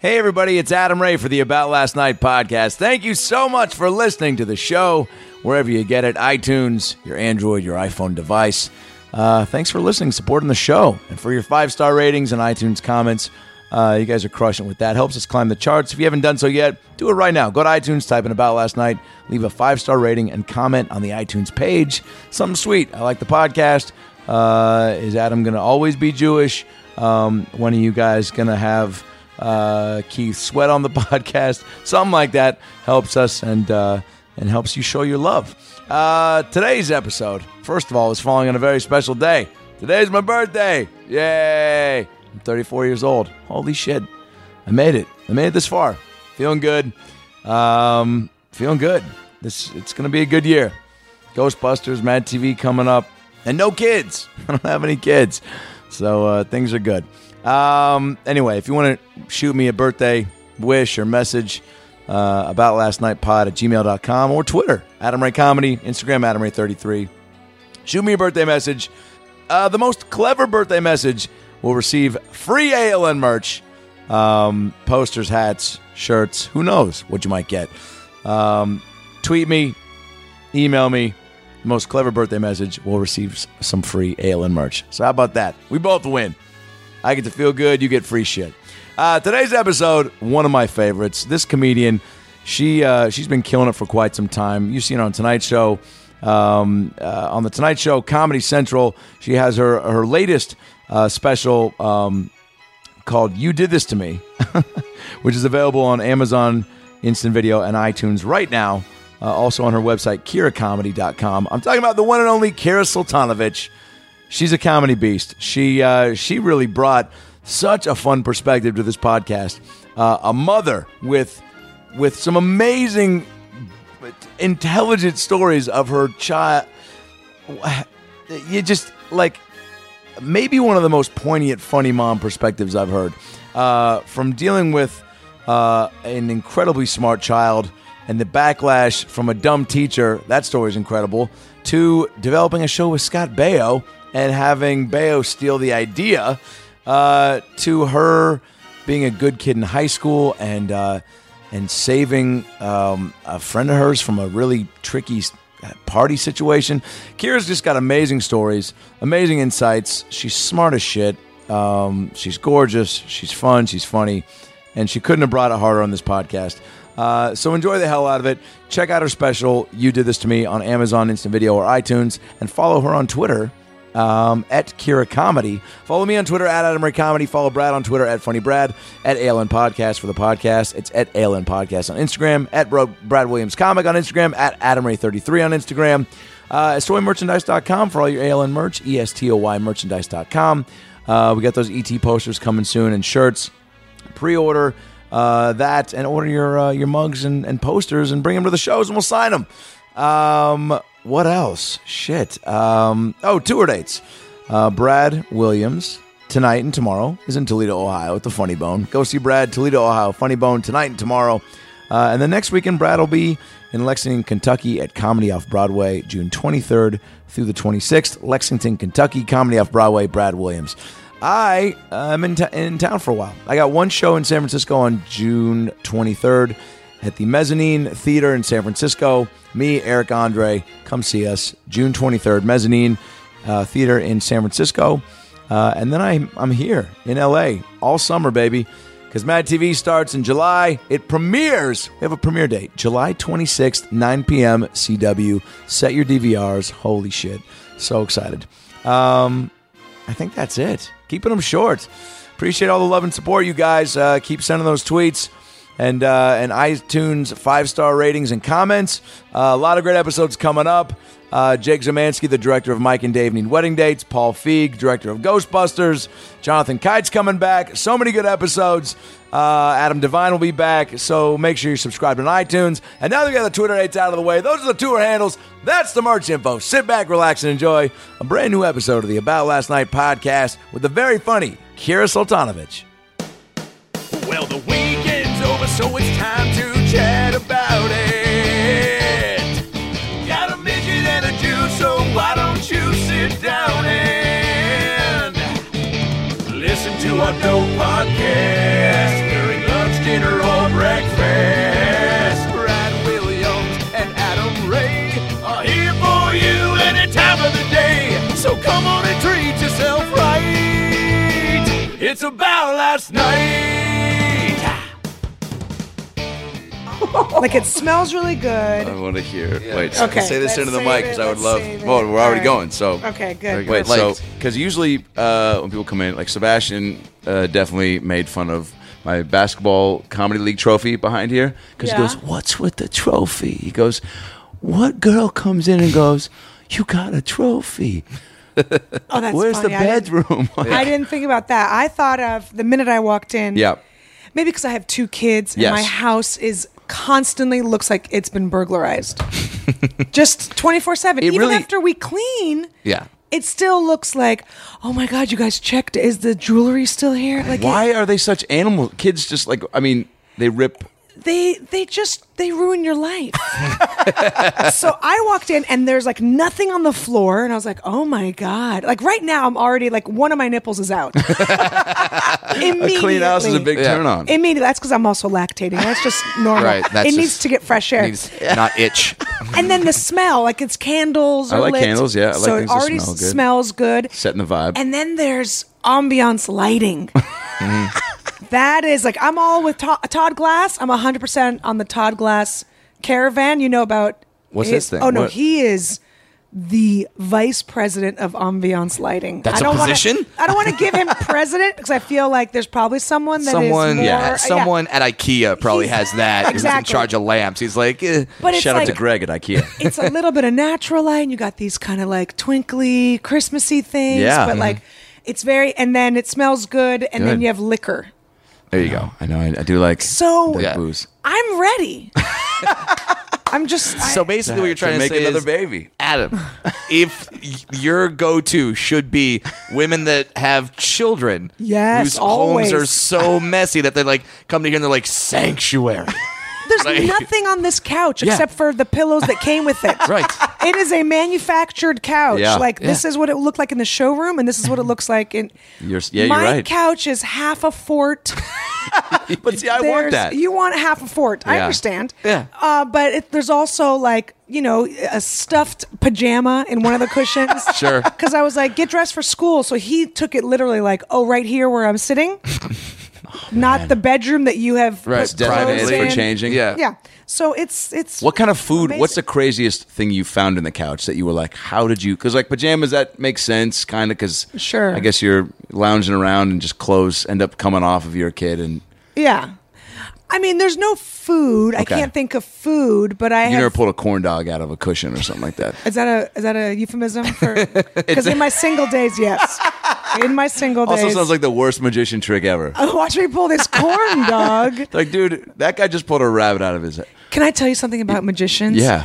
Hey, everybody, it's Adam Ray for the About Last Night podcast. Thank you so much for listening to the show, wherever you get it, iTunes, your Android, your iPhone device. Thanks for listening, supporting the show, and for your 5-star ratings and iTunes comments. You guys are crushing it with that. Helps us climb the charts. If you haven't done so yet, do it right now. Go to iTunes, type in About Last Night, leave a 5-star rating, and comment on the iTunes page. Something sweet. I like the podcast. Is Adam going to always be Jewish? One of you guys going to have Keith Sweat on the podcast? Something like that helps us and helps you show your love. Today's episode, first of all, is falling on a very special day. Today's my birthday. Yay! I'm 34 years old. Holy shit. I made it. I made it this far. Feeling good. Feeling good. It's going to be a good year. Ghostbusters, Mad TV coming up. And no kids. I don't have any kids. So things are good. Anyway, if you want to shoot me a birthday wish or message, about last night pod at gmail.com or Twitter, Adam Ray Comedy, Instagram, Adam Ray 33. Shoot me a birthday message. The most clever birthday message will receive free ALN merch, posters, hats, shirts. Who knows what you might get? Tweet me, email me. The most clever birthday message will receive some free ALN merch. So how about that? We both win. I get to feel good. You get free shit. Today's episode, one of my favorites. This comedian, she's been killing it for quite some time. You've seen her on Tonight Show. On the Tonight Show, Comedy Central, she has her latest special called You Did This to Me, which is available on Amazon Instant Video and iTunes right now. Also on her website, KiraComedy.com. I'm talking about the one and only Kira Sultanovich. She's a comedy beast. She really brought such a fun perspective to this podcast. A mother with some amazing, intelligent stories of her child. You just, like, maybe one of the most poignant, funny mom perspectives I've heard. From dealing with an incredibly smart child and the backlash from a dumb teacher, that story is incredible, to developing a show with Scott Baio and having Baio steal the idea, to her being a good kid in high school and saving a friend of hers from a really tricky party situation. Kira's just got amazing stories, amazing insights. She's smart as shit. She's gorgeous. She's fun. She's funny. And she couldn't have brought it harder on this podcast. So enjoy the hell out of it. Check out her special, You Did This to Me, on Amazon Instant Video or iTunes. And follow her on Twitter, at Kira Comedy. Follow me on Twitter at Adam Ray Comedy. Follow Brad on Twitter at Funny Brad. At ALN Podcast for the podcast. It's at ALN Podcast on Instagram. At Brad Williams Comic on Instagram. At Adam Ray 33 on Instagram. EstoyMerchandise.com for all your ALN merch. ESTOY Merchandise.com. We got those ET posters coming soon and shirts. Pre-order that and order your mugs and posters and bring them to the shows and we'll sign them. What else? Shit. Tour dates. Brad Williams tonight and tomorrow is in Toledo, Ohio at the Funny Bone. Go see Brad, Toledo, Ohio, Funny Bone tonight and tomorrow. And then next weekend, Brad will be in Lexington, Kentucky at Comedy Off Broadway, June 23rd through the 26th. Lexington, Kentucky, Comedy Off Broadway, Brad Williams. I am in town for a while. I got one show in San Francisco on June 23rd at the Mezzanine Theater in San Francisco. Me, Eric Andre, come see us. June 23rd, Mezzanine Theater in San Francisco. And then I'm here in LA all summer, baby, because Mad TV starts in July. It premieres. We have a premiere date, July 26th, 9 p.m. CW. Set your DVRs. Holy shit. So excited. I think that's it. Keeping them short. Appreciate all the love and support, you guys. Keep sending those tweets and iTunes 5-star ratings and comments. A lot of great episodes coming up. Jake Zemansky, the director of Mike and Dave Need Wedding Dates. Paul Feig, director of Ghostbusters. Jonathan Kite's coming back. So many good episodes. Adam Devine will be back, so make sure you're subscribed on iTunes. And now that we got the Twitter dates out of the way, those are the tour handles. That's the merch info. Sit back, relax, and enjoy a brand new episode of the About Last Night podcast with the very funny Kira Sultanovich. Well, the weekend's over, so it's time to chat about it. Got a midget and a Jew, so why don't you sit down and listen to our dope podcast during lunchtime? it's about last night. Like, it smells really good. I want to hear. Wait, Okay. say this Let's into the save mic it, because I would let's love. save it. Well, we're already All right. going. So Okay, good. wait, good. so because usually when people come in, like Sebastian definitely made fun of my basketball comedy league trophy behind here because Yeah. he goes, "What's with the trophy?" He goes, "What girl comes in and goes, you got a trophy? Oh, that's Where's funny. the bedroom?" I didn't think about that. I thought of the minute I walked in. Yeah. Maybe because I have 2 kids and Yes. my house is constantly looks like it's been burglarized. Just 24/7. It Even really- after we clean, Yeah. it still looks like, oh my God, you guys checked. Is the jewelry still here? Like, Why are they such animal kids? Just like, I mean, they rip. they ruin your life. So I walked in and there's like nothing on the floor and I was like, oh my God. Like right now I'm already like one of my nipples is out. A clean house is a big turn on. Immediately. That's because I'm also lactating. That's just normal. Right, that's it needs just- to get fresh air. Needs not itch. And then the smell, like it's candles. I or like lit. candles, yeah. I like so things it that already smell good. smells good. Setting the vibe. And then there's ambiance lighting. That is like, I'm all with Todd Glass. I'm 100% on the Todd Glass caravan. You know about What's his thing? Oh no, What? he is the vice president of ambiance lighting. That's I a don't wanna- position? I don't want to give him president because I feel like there's probably someone that is more. Someone at IKEA probably He's- has that. Who's in exactly. charge of lamps. He's like, But it's Shout out like, to Greg at IKEA. it's a little bit of natural light, and you got these kind of like twinkly, Christmassy things. Yeah. But like, it's very, and then it smells good, and then Good. you have liquor. There you go. I know. I do like So the Yeah. booze. I'm ready. I'm just. so basically what you're trying to make say another is, baby. Adam, if your go-to should be women that have children Yes, whose always. homes are so messy that they like come to here and they're like sanctuary. There's like- nothing on this couch Yeah. except for the pillows that came with it. Right. It is a manufactured couch. Yeah. Like this is what it looked like in the showroom, and this is what it looks like in. You're My right. couch is half a fort. But see, I want There's- that. You want half a fort. I Yeah. understand. Yeah. But there's also like, you know, a stuffed pajama in one of the cushions. Sure. Because I was like, get dressed for school. So he took it literally like, oh, right here where I'm sitting. Not the bedroom that you have Right. put Designated clothes for in. changing. Yeah. Yeah. So it's What kind of food? amazing. What's the craziest thing you found in the couch that you were like, how did you? Because like pajamas, that makes sense, kind of. Because Sure. I guess you're lounging around and just clothes end up coming off of your kid, and Yeah. I mean, there's no food. I Okay. can't think of food, but I you have. never pulled a corn dog out of a cushion or something like that. Is that a euphemism for? Because in my single days, yes. In my single days. Also sounds like the worst magician trick ever. Watch me pull this corn dog. Like, dude, that guy just pulled a rabbit out of his head. Can I tell you something about magicians? Yeah.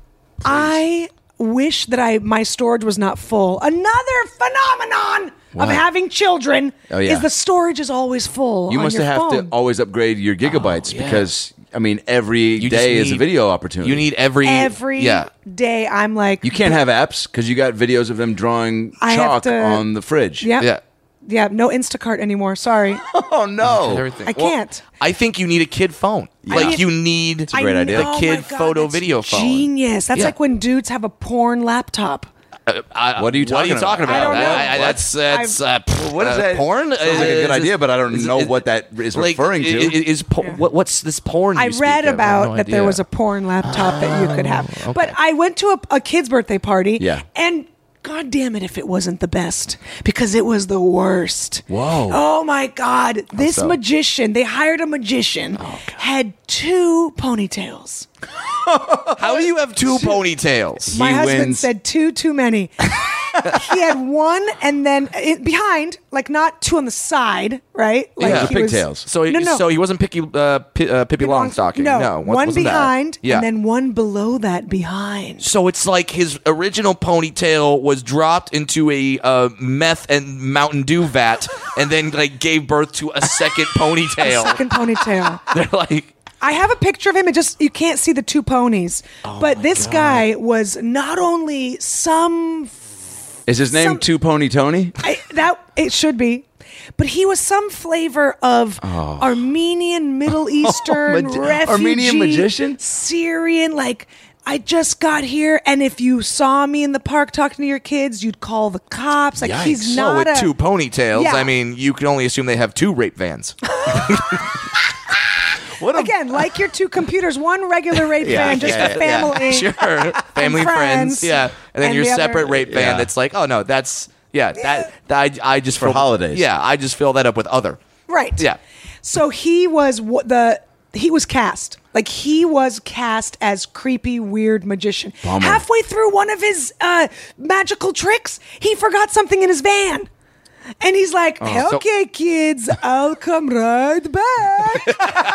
I wish that my storage was not full. Another phenomenon What? of having children Oh, yeah. is the storage is always full. You on must your have phone. to always upgrade your gigabytes yeah. because, I mean, every You day just is a need- video opportunity. You need every Every day. I'm like, You can't have apps because you got videos of them drawing I have chalk to- on the fridge. Yeah. Yeah. Yeah. No Instacart anymore. Sorry. Oh, no. everything. I can't. I think you need a kid phone. Like need- you need a great idea. the kid photo that's video phone. Genius. That's Yeah. like when dudes have a porn laptop. What are you talking about? I don't know. That's what is that? porn. Sounds like a good idea, but I don't know what that is like, referring to. What's this porn? I you speak read of? I have about no that there idea. was a porn laptop that you could have. But I went to a kid's birthday party. Yeah. And God damn it if it wasn't the best. Because it was the worst. Whoa. Oh my God. This so? magician, they hired a magician, had 2 ponytails. How do you have 2 ponytails? My husband wins. said too many. He had one and then behind, like not 2 on the side, right? Like Yeah. he was- Pigtails. So No, no. so he wasn't Pippi Longstocking. No, one wasn't that. behind Yeah. and then one below that behind. So it's like his original ponytail was dropped into a meth and Mountain Dew vat, and then like gave birth to a second ponytail. Second ponytail. They're like, I have a picture of him. It just you can't see the 2 ponies. But this guy was not only Is his name some- Two Pony Tony? it should be, but he was some flavor of Armenian, Middle Eastern, refugee, Armenian magician? Syrian, like I just got here, and if you saw me in the park talking to your kids, you'd call the cops. Like, he's Well, not with two ponytails, Yeah. I mean, you can only assume they have 2 rape vans. Again, like your 2 computers, one regular rape van just for family. Sure. Family, friends. Yeah. And then And your the other- separate rape van Yeah. that's like, oh, no, that's, that I just For fill- holidays. Yeah, I just fill that up with other. Right. Yeah. So he was he was cast. Like, he was cast as creepy, weird magician. Bummer. Halfway through one of his magical tricks, he forgot something in his van. And he's like, so- okay, kids, I'll come right back.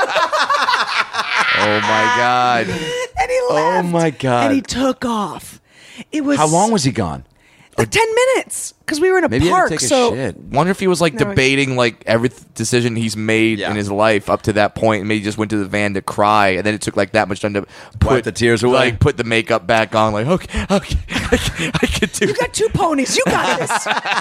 Oh, my God. And he left. my God. And he took off. It was How long was he gone? like 10 minutes because we were in a Maybe he had park. to take a so shit. Wonder if he was like No, debating like every decision he's made Yeah. in his life up to that point, and maybe he just went to the van to cry, and then it took like that much time to put the tears away. like put the makeup back on. Like, okay, I could do. you got 2 ponies. You got this.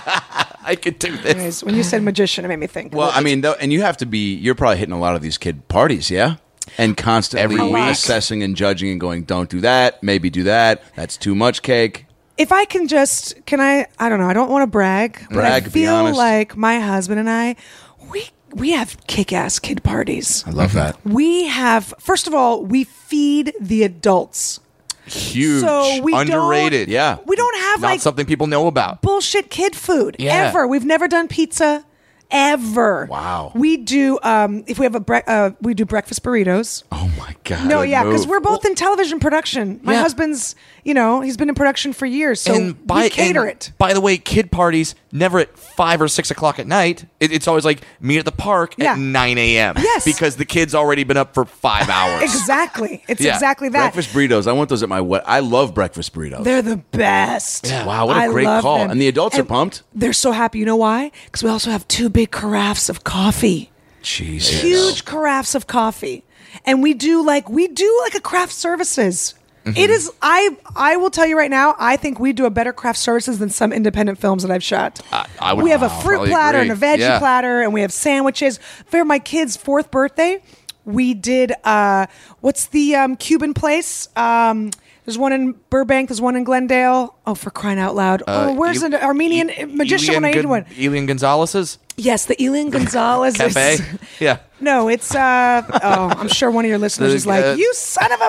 I could do this. Anyways, when you said magician, it made me think. Well, I mean, and you have to be. You're probably hitting a lot of these kid parties, yeah, and constantly Every week. assessing and judging and going, "Don't do that. Maybe do that. That's too much cake." if I can I don't know, I don't want to brag, but I Brag, be feel honest. like my husband and I, we have kick-ass kid parties. I love that. We have, first of all, we feed the adults. Huge, So we underrated. Yeah. We don't have Not like something people know about. bullshit kid food Yeah. ever. We've never done pizza ever. Wow. We do if we have we do breakfast burritos. Oh my god. No, yeah, because move. we're both in television production. My Yeah. husband's, he's been in production for years, so we cater it. By the way, kid parties never at 5 or 6 o'clock at night. It's always like meet at the park Yeah. at 9 a.m. Yes. because the kid's already been up for 5 hours. Exactly. It's Yeah. exactly that. breakfast burritos. I want those at my wedding. I love breakfast burritos. They're the best. Wow, what a I great love call. them. And the adults are pumped? They're so happy. You know why? Because we also have 2 big carafes of coffee. Jesus. Huge carafes of coffee. And we do like a craft services. Mm-hmm. It is I will tell you right now, I think we do a better craft services than some independent films that I've shot. I would we have a fruit probably platter agree. and a veggie Yeah. platter, and we have sandwiches. For my kid's 4th birthday, we did what's the Cuban place? There's one in Burbank. There's one in Glendale. Oh, for crying out loud! Where's an Armenian magician when I need one? Elian Gonzalez's Yes, the Elian Gonzalez cafe. Yeah. No, it's I'm sure one of your listeners is like, you son of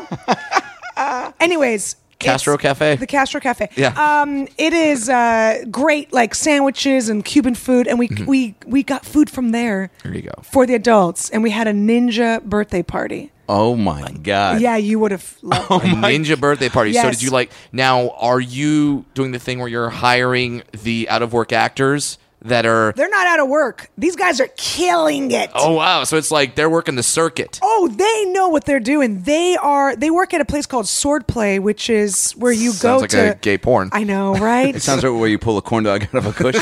a. Anyways, Castro it's Cafe? the Castro Cafe. Yeah. It is great, like sandwiches and Cuban food, and we got food from there. There you go. For the adults, and we had a ninja birthday party. Oh my god. Yeah, you would have loved A ninja birthday party. So Yes. did you now are you doing the thing where you're hiring the out of work actors that are They're not out of work. These guys are killing it. Oh wow, so it's like they're working the circuit. Oh, they know what they're doing. They work at a place called Swordplay, which is where you go Sounds like to a gay porn. I know, right? It sounds like where you pull a corn dog out of a cushion.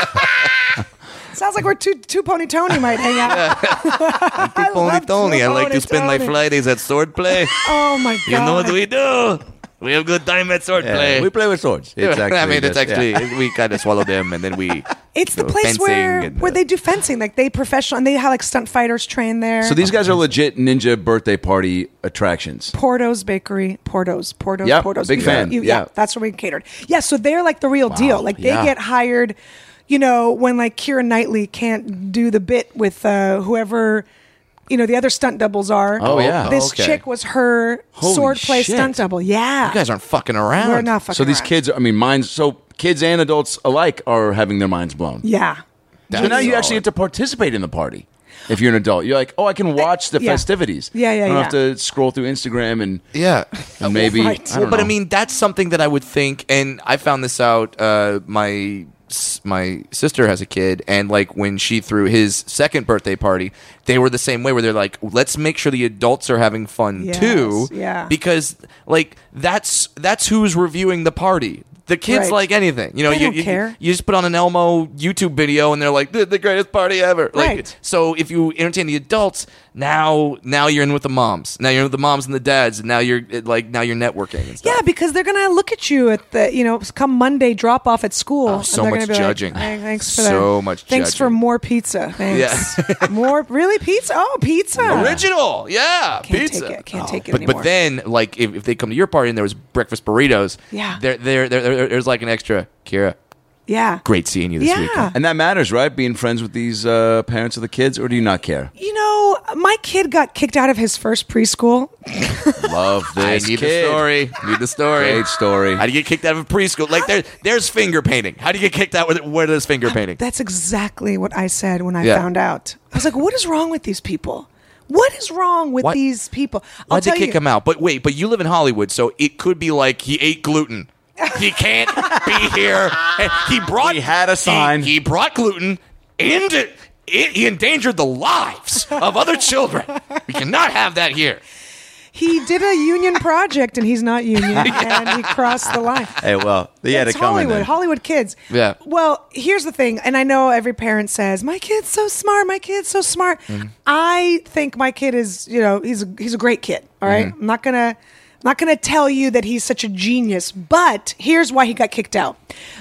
Sounds like where two Pony Tony might hang out. I love Tony, I Two like Pony to spend my Tony. Fridays at swordplay. Oh my god! You know what we do? We have good time at swordplay. we play with swords. It's actually I mean, it's just- actually yeah. we kind of swallow them and then we. It's the do place fencing where and, they do fencing. Like they professional, and they have like stunt fighters train there. So these guys are legit ninja birthday party attractions. Porto's Bakery, Porto's, Yep, Porto's. big fan. Yeah. That's where we catered. Yeah, so they're like the real deal. Like they yeah. get hired. When like Keira Knightley can't do the bit with whoever. The other stunt doubles are. Oh, yeah. This okay. chick was her Holy swordplay shit. stunt double. Yeah. You guys aren't fucking around. We're not fucking So these around. kids, kids and adults alike are having their minds blown. Yeah. So now you actually get to participate in the party. If you're an adult, you're like, oh, I can watch the Yeah. festivities. Yeah, yeah, I don't yeah. have to scroll through Instagram and Yeah. maybe. Right. I don't But I know. mean, that's something that I would think, and I found this out. My sister has a kid, and like when she threw his second birthday party, they were the same way. Where they're like, let's make sure the adults are having fun Yes, too, yeah. because like that's who's reviewing the party. The kids Right. like anything, They you don't care. You just put on an Elmo YouTube video, and they're like, the greatest party ever. Like, Right. so if you entertain the adults, Now you're in with the moms. Now you're in with the moms and the dads, and now you're networking and stuff. Yeah, because they're gonna look at you at the come Monday drop off at school. and so they're much gonna be judging. Like, hey, thanks for So that. much Thanks judging. for more pizza. Thanks. More really pizza. Oh, pizza. Original, yeah, Can't pizza. take it. Can't take it But anymore. then, like, if they come to your party and there was breakfast burritos, Yeah. there's like an extra. Kira, Yeah. great seeing you this Yeah. weekend. And that matters, right? Being friends with these parents of the kids, or do you not care? My kid got kicked out of his first preschool. Love this Need kid. the story. Need the story. Great story. How do you get kicked out of a preschool? Like there's finger painting. How do you get kicked out? Where there's finger painting? That's exactly what I said when I Yeah. found out. I was like, what is wrong with these people? What is wrong with Why- these people? I'll Why'd they tell kick you. him out? But wait, you live in Hollywood, so it could be like he ate gluten. He can't be here. And He had a sign. He brought gluten into. He endangered the lives of other children. We cannot have that here. He did a union project and he's not union and he crossed the line. Hey, well, they had It's to come in Hollywood, there. Hollywood kids. Yeah. Well, here's the thing, and I know every parent says, "My kid's so smart. My kid's so smart." Mm-hmm. I think my kid is, he's a great kid. All right? Mm-hmm. I'm not gonna tell you that he's such a genius, but here's why he got kicked out.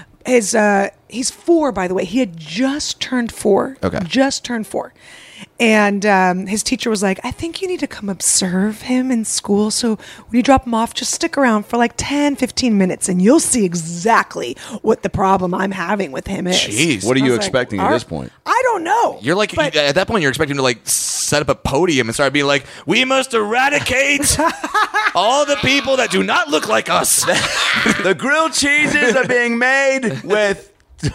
He's 4, by the way. He had just turned 4. Okay. Just turned 4. And his teacher was like, I think you need to come observe him in school. So when you drop him off, just stick around for like 10, 15 minutes and you'll see exactly what the problem I'm having with him is. Jeez. What are I you was like, expecting at "All this right." point? I don't know. You're like But- at that point, you're expecting him to like set up a podium and start being like, "We must eradicate all the people that do not look like us." The grilled cheeses are being made with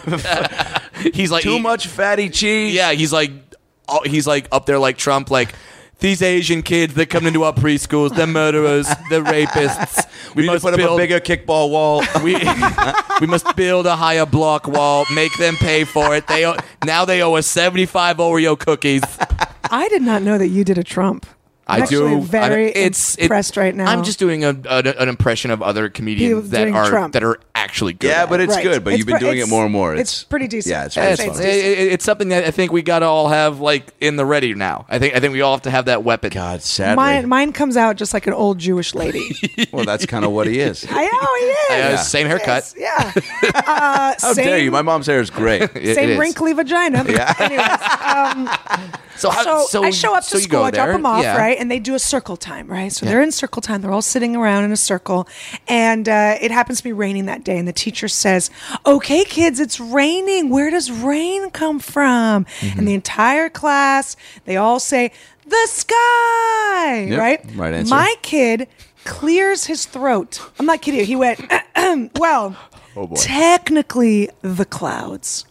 He's like too much fatty cheese. Yeah, he's like up there like Trump, like these Asian kids that come into our preschools, they're murderers, they're rapists. We need to put up a bigger kickball wall. We must build a higher block wall, make them pay for it. Now they owe us 75 Oreo cookies. I did not know that you did a Trump. I'm I do. actually very It's impressed right now. I'm just doing an impression of other People comedians that doing are Trump. that are actually good. Yeah, at but it. it's Right. good. But It's you've been pre- doing it it's- more and more. it's pretty decent. Yeah, it's I'd very say fun. It's something that I think we got to all have like in the ready now. I think we all have to have that weapon. God, sadly. Mine comes out just like an old Jewish lady. Well, that's kind of what he is. I know he is. Same haircut. Yeah. How dare you? My mom's hair is great. It Same is. wrinkly vagina. Yeah. Anyways, So I show up to you school, go I drop there, them off, yeah. right? And they do a circle time, right? So they're in circle time. They're all sitting around in a circle. And it happens to be raining that day. And the teacher says, okay, kids, it's raining. Where does rain come from? Mm-hmm. And the entire class, they all say, the sky, Yep, right? right answer. My kid clears his throat. I'm not kidding you. He went, well, Oh, boy. technically the clouds.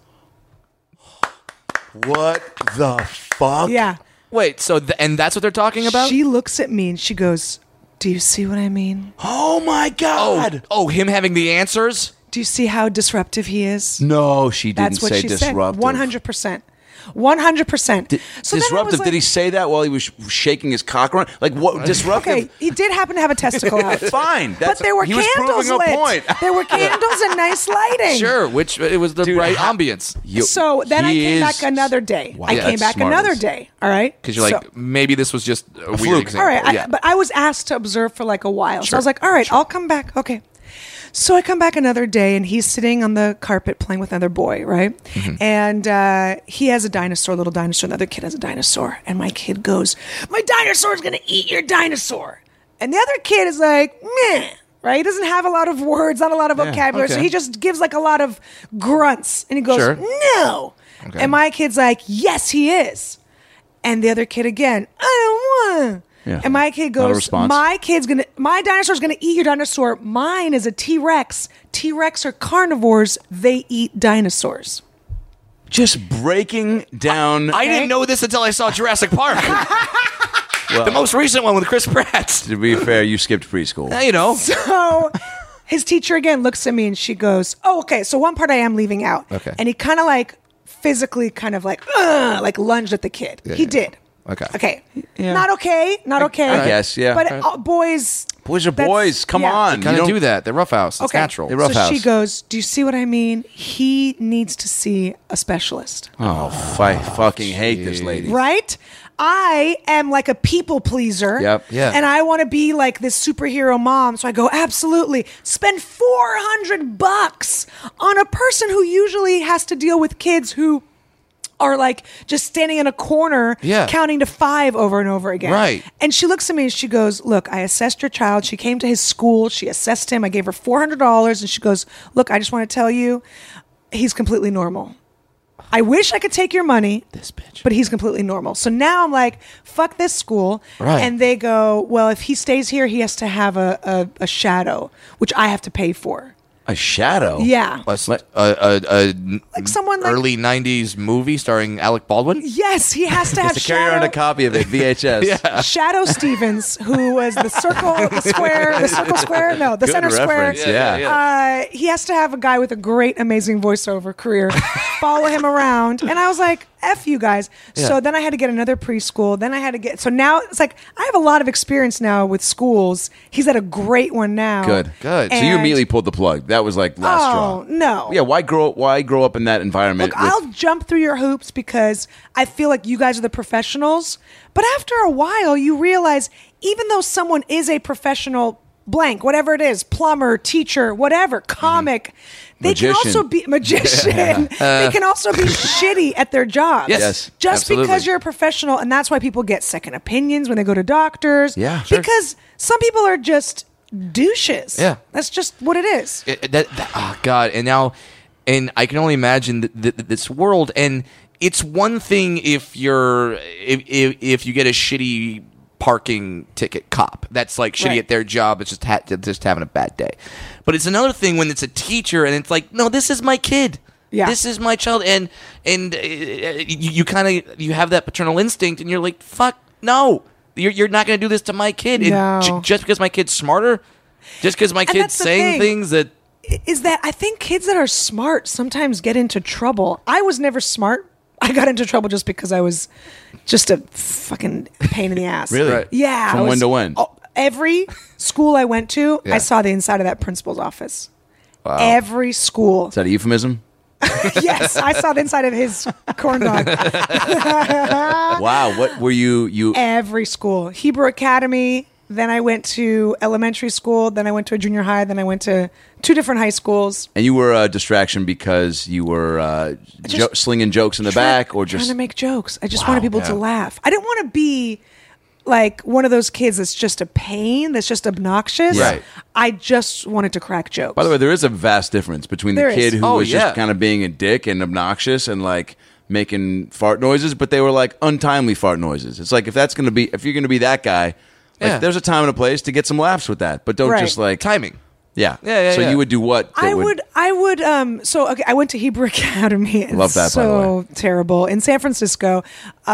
What the fuck? Yeah. Wait, so and that's what they're talking about? She looks at me and she goes, do you see what I mean? Oh my God. Oh, him having the answers? Do you see how disruptive he is? No, she didn't That's what say she disruptive. said. 100%. 100%. So then I Disruptive. was like, Did he say that while he was shaking his cock around? Like what? Disruptive. Okay, he did happen to have a testicle out. Fine. But there were he was candles proving lit. a point. There were candles and nice lighting. Sure, which it was the Dude, right how- ambience. So then I He came is- back another day. Wow, I came that's back smart. another day. All right. Because you're like, So- maybe this was just a weird fluke. example. all right. Yeah. But I was asked to observe for like a while. So Sure. I was like, all right, I'll come back. Okay. So I come back another day and he's sitting on the carpet playing with another boy, right? Mm-hmm. And he has a dinosaur, little dinosaur. Another kid has a dinosaur. And my kid goes, my dinosaur is going to eat your dinosaur. And the other kid is like, meh. Right? He doesn't have a lot of words, not a lot of vocabulary. So okay. he just gives like a lot of grunts. And he goes, Sure. no. Okay. And my kid's like, yes, he is. And the other kid again, I don't want. Yeah. And my kid Not a goes, response. my dinosaur's gonna eat your dinosaur. Mine is a T-Rex. T-Rex are carnivores. They eat dinosaurs. Just breaking down. I didn't know this until I saw Jurassic Park. The most recent one with Chris Pratt. To be fair, you skipped preschool. You know. So his teacher again looks at me and she goes, oh, okay, so one part I am leaving out. Okay. And he kind of like physically kind of like lunged at the kid. He did. Okay. Okay. Yeah. Not okay. Not okay. I guess, yeah. But Right. Boys. Boys are that's- boys. Come yeah. on. Kind You of don't- do that. They're roughhouse. It's Okay. natural. They're rough So she house. goes, do you see what I mean? He needs to see a specialist. Oh, I fucking hate this lady. Right? I am like a people pleaser. Yep. Yeah. And I want to be like this superhero mom. So I go, absolutely. Spend $400 on a person who usually has to deal with kids who are like just standing in a corner Yeah. counting to 5 over and over again. Right. And she looks at me and she goes, look, I assessed your child. She came to his school. She assessed him. I gave her $400. And she goes, look, I just want to tell you, he's completely normal. I wish I could take your money, This bitch. but he's completely normal. So now I'm like, fuck this school. Right. And they go, well, if he stays here, he has to have a shadow, which I have to pay for. A shadow. Yeah. Like Like someone like, early 90s movie starring Alec Baldwin. yes, he has to have To carry around Shadow. a copy of it, VHS. Shadow Stevens, who was the circle square, no, the Good center reference, square. yeah. He has to have a guy with a great, amazing voiceover career follow him around. And I was like, F you guys. So then I had to get another preschool. Then I had to get, so now it's like, I have a lot of experience now with schools. He's at a great one now. Good. Good. So you And- immediately pulled the plug. That was like last straw. Oh, no. Yeah. Why grow up in that environment? Look, I'll jump through your hoops because I feel like you guys are the professionals. But after a while, you realize even though someone is a professional blank, whatever it is, plumber, teacher, whatever, comic, they can Magician. also be magician. They can also be shitty at their jobs. Yes. Just Absolutely. because you're a professional, and that's why people get second opinions when they go to doctors. Yeah, sure. Because some people are just douches. Yeah. That's just what it is. Oh God! And now, and I can only imagine this world. And it's one thing if if you get a shitty parking ticket cop that's like shitty Right. at their job. It's just having a bad day. But it's another thing when it's a teacher and it's like, no, this is my kid. Yeah. This is my child, and you kind of you have that paternal instinct, and you're like, fuck, no, you're not going to do this to my kid. And No. just because my kid's smarter, just because my kid's that's the saying thing. things that. Is that I think kids that are smart sometimes get into trouble. I was never smart. I got into trouble just because I was just a fucking pain in the ass. Really? Right. Yeah. From I when was- to when? Every school I went to, Yeah. I saw the inside of that principal's office. Every school. Is that a euphemism? Yes, I saw the inside of his corn dog. Wow. What were you? Every school. Hebrew Academy. Then I went to elementary school. Then I went to a junior high. Then I went to 2 different high schools. And you were a distraction because you were just- slinging jokes in the back, or trying just to make jokes. I just wanted people to laugh. I didn't want to be like one of those kids that's just a pain, that's just obnoxious. Right. I just wanted to crack jokes. By the way, there is a vast difference between There the kid is. who Oh, was yeah. just kind of being a dick and obnoxious and like making fart noises, but they were like untimely fart noises. It's like if you're going to be that guy, like Yeah. there's a time and a place to get some laughs with that, but don't Right. just like Timing. Yeah. Yeah, So yeah. you would do what? that I would so okay, I went to Hebrew Academy. It's Love that, by the so terrible in San Francisco.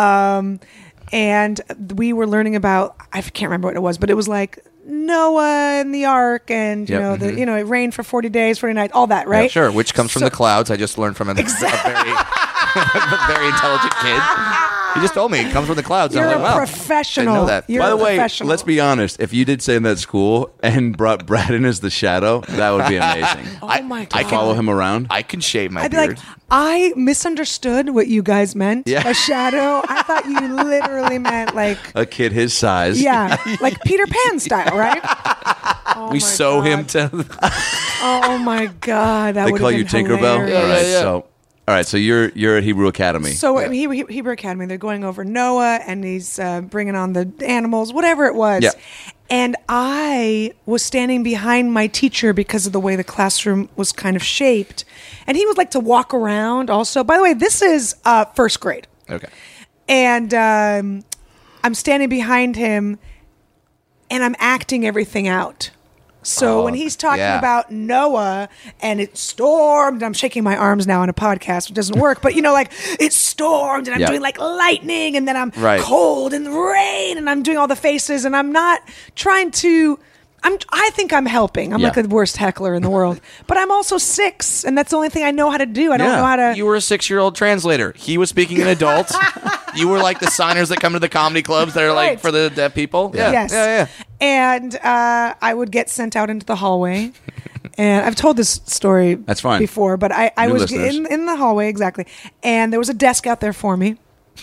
And we were learning about, I can't remember what it was, but it was like Noah and the ark, and Yep. it rained for 40 days, 40 nights, all that, right? Sure, which comes from So- the clouds. I just learned from a very, a very intelligent kid. He just told me it comes from the clouds. You're I'm a like, wow, professional. Didn't know that. You're By the a way, professional. let's be honest. If you did say in that school and brought Brad in as the shadow, that would be amazing. Oh my God. I follow him around. I can shave my I'd be beard. like, I misunderstood what you guys meant. Yeah. A shadow. I thought you literally meant like, A kid his size. yeah, like Peter Pan style, right? Oh we my sew him God. to. Oh my God, that They would call have you been Tinkerbell. hilarious. All right. yeah. All right. So you're at Hebrew Academy. So Hebrew Academy, they're going over Noah, and he's bringing on the animals, whatever it was. Yeah. And I was standing behind my teacher because of the way the classroom was kind of shaped, and he would like to walk around. Also, by the way, this is first grade. Okay. And I'm standing behind him, and I'm acting everything out. So when he's talking yeah. about Noah and it stormed, I'm shaking my arms now on a podcast, which doesn't work, but like it stormed, and I'm Yeah. doing like lightning, and then I'm Right. cold and rain, and I'm doing all the faces, and I'm not trying to. I think I'm helping. I'm Yeah. like the worst heckler in the world, but I'm also 6, and that's the only thing I know how to do. I don't Yeah. know how to. You were a 6-year-old translator. He was speaking in adult. You were like the signers that come to the comedy clubs that are like Right. for the deaf people. Yeah. Yes. Yeah. And I would get sent out into the hallway. And I've told this story That's fine. before, but I New was listeners. in the hallway, exactly. And there was a desk out there for me.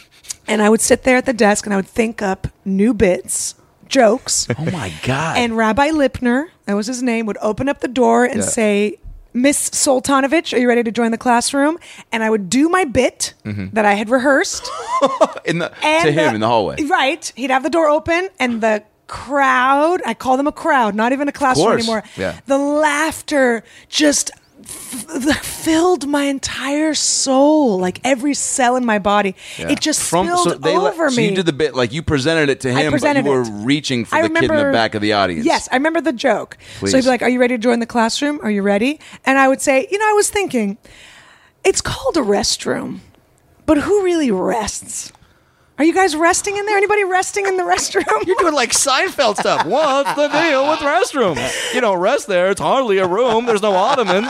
And I would sit there at the desk and I would think up new bits, jokes. Oh my God. And Rabbi Lipner, that was his name, would open up the door and say, Miss Sultanovich, are you ready to join the classroom? And I would do my bit that I had rehearsed. in the hallway. Right. He'd have the door open and the crowd, I call them a crowd, not even a classroom anymore. Yeah. The laughter just filled my entire soul, like every cell in my body. It just spilled over So me. you did the bit, like you presented it to him, but you were reaching for the kid in the back of the audience. Yes, I remember the joke. Please. So he'd be like, are you ready to join the classroom? Are you ready? And I would say, I was thinking, it's called a restroom, but who really rests? Are you guys resting in there? Anybody resting in the restroom? You're doing like Seinfeld stuff. What's the deal with restrooms? You don't rest there. It's hardly a room. There's no ottoman.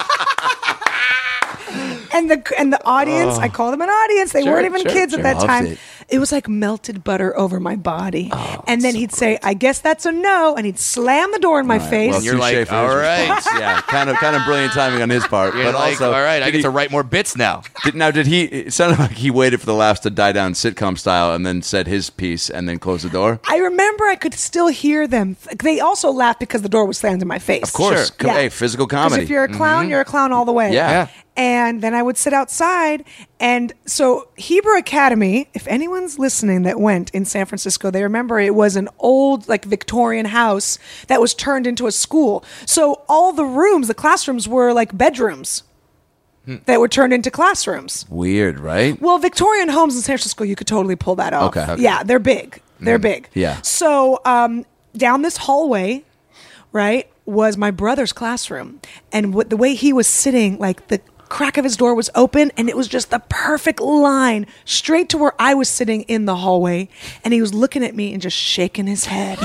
And the audience, I call them an audience. They weren't even kids at that Loved time. it. It was like melted butter over my body. And then he'd say, I guess that's a no. And he'd slam the door in my face. Well, You're like, touche for his all right. response. Yeah, kind of brilliant timing on his part. You're but like, also, all right, I did get he- to write more bits now. Did he? It sounded like he waited for the laughs to die down sitcom style, and then said his piece, and then closed the door. I remember I could still hear them. They also laughed because the door was slammed in my face. Of course, Sure. Yeah. Hey, physical Because comedy. if you're a clown, you're a clown all the way. Yeah. And then I would sit outside. And so Hebrew Academy, if anyone's listening that went in San Francisco, they remember it was an old, like, Victorian house that was turned into a school. So all the rooms, the classrooms were like bedrooms that were turned into classrooms. Weird, right? Well, Victorian homes in San Francisco, you could totally pull that off. Okay. Yeah, they're big. They're big. Yeah. So down this hallway, right, was my brother's classroom. And the way he was sitting, like the crack of his door was open and it was just the perfect line straight to where I was sitting in the hallway. And he was looking at me and just shaking his head.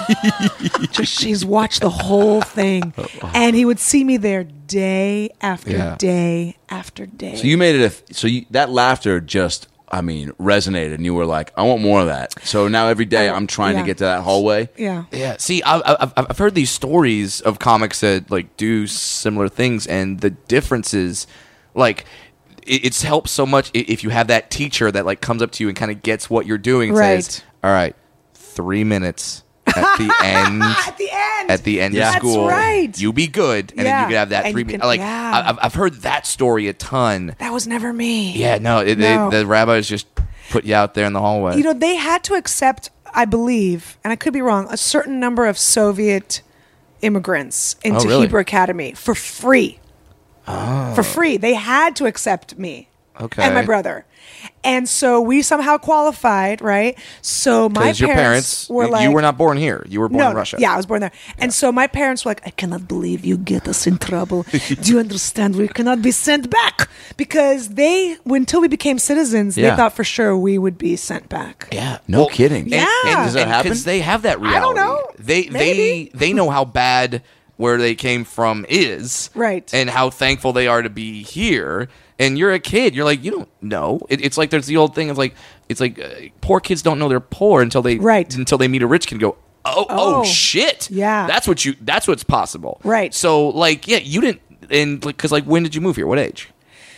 He's watched the whole thing. And he would see me there day after day after day. So you made it. That laughter just, resonated, and you were like, I want more of that. So now every day I'm trying to get to that hallway. Yeah. Yeah. See, I've heard these stories of comics that like do similar things, and the differences, like, it's helped so much if you have that teacher that like comes up to you and kind of gets what you're doing and says, all right, 3 minutes at the end. At the end Yeah. of school, That's right. you be good, and then you could have that And 3 you minutes. can- Like, yeah. I've heard that story a ton. That was never me. Yeah, no, the rabbis just put you out there in the hallway. They had to accept, I believe, and I could be wrong, a certain number of Soviet immigrants into really? Hebrew Academy for free. For free. They had to accept me Okay. and my brother. And so we somehow qualified, right? So my Because your parents were like... you were not born here. You were born in Russia. Yeah, I was born there. And so my parents were like, I cannot believe you get us in trouble. Do you understand? We cannot be sent back. Because until we became citizens, they Yeah. thought for sure we would be sent back. Yeah. No kidding. Yeah. Does that happen? Because they have that reality. I don't know. Maybe. They know how bad where they came from is. Right. And how thankful they are to be here. And you're a kid. You're like, you don't know. It's like there's the old thing of like, it's like poor kids don't know they're poor until they meet a rich kid and go, oh shit. Yeah. That's what's possible. Right. So like, yeah, you didn't, and because like, when did you move here? What age?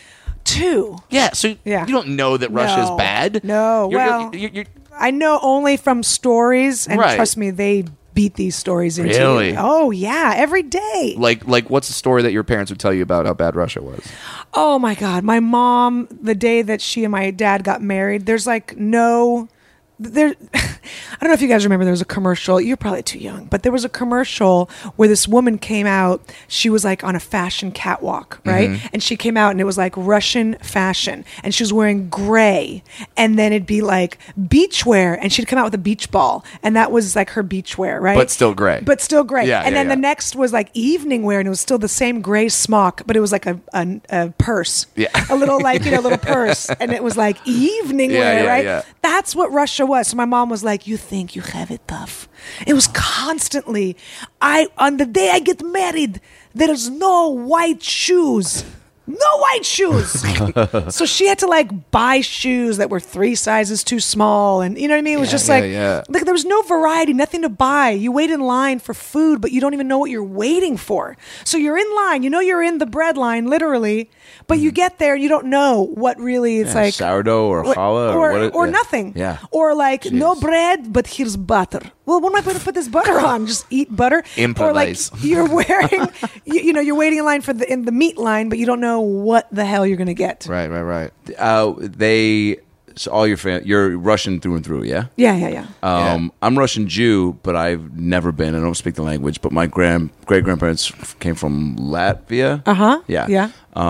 2. Yeah. So Yeah. you don't know that Russia's No. bad. No. You're I know only from stories, and Right. trust me, they beat these stories into Really? you. Oh yeah, every day. like what's the story that your parents would tell you about how bad Russia was? Oh my God, my mom, the day that she and my dad got married, there's like no. There, I don't know if you guys remember, there was a commercial. You're probably too young, but there was a commercial where this woman came out. She was like on a fashion catwalk, right? And she came out and it was like Russian fashion. And she was wearing gray. And then it'd be like beachwear. And she'd come out with a beach ball. And that was like her beachwear, right? But still gray. But still gray. Yeah, and yeah, then the yeah. next was like evening wear. And it was still the same gray smock, but it was like a purse. Yeah. A little like, little purse. And it was like evening wear, yeah, right? yeah. That's what Russia was. So my mom was like, you think you have it tough. It was constantly, on the day I get married, there's no white shoes. no white shoes. So she had to like buy shoes that were 3 sizes too small, and you know what I mean. It was just like there was no variety, nothing to buy. You wait in line for food, but you don't even know what you're waiting for. So you're in line, you know you're in the bread line, literally, but you get there and you don't know what really it's like sourdough or challah or nothing. Yeah. Or like no bread, but here's butter. Well, what am I going to put this butter on? Just eat butter. Improvise. Or like you're wearing, you know, you're waiting in line for in the meat line, but you don't know what the hell you're going to get. Right. So all your you're Russian through and through, yeah? Yeah. I'm Russian Jew, but I've never been. I don't speak the language. But my great grandparents came from Latvia. Yeah.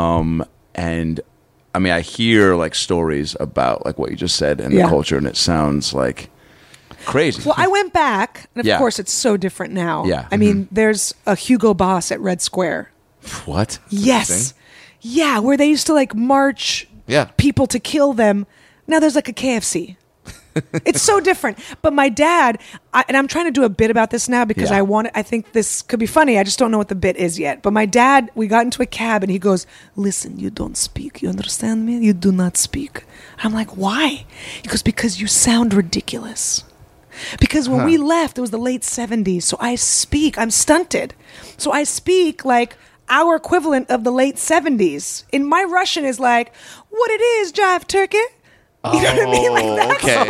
And I mean, I hear like stories about like what you just said and the culture, and it sounds like crazy. Well, I went back, and of course, it's so different now. Yeah. I mean, there's a Hugo Boss at Red Square. What? Yes. Yeah, where they used to like march people to kill them. Now there's like a KFC. It's so different. But my dad, and I'm trying to do a bit about this now because I think this could be funny. I just don't know what the bit is yet. But my dad, we got into a cab and he goes, listen, you don't speak. You understand me? You do not speak. I'm like, why? He goes, because you sound ridiculous. Because when we left, it was the late 70s. So I'm stunted. So I speak like our equivalent of the late 70s. In my Russian is like, what it is, jive turkey? You know what I mean? Like, that's Okay.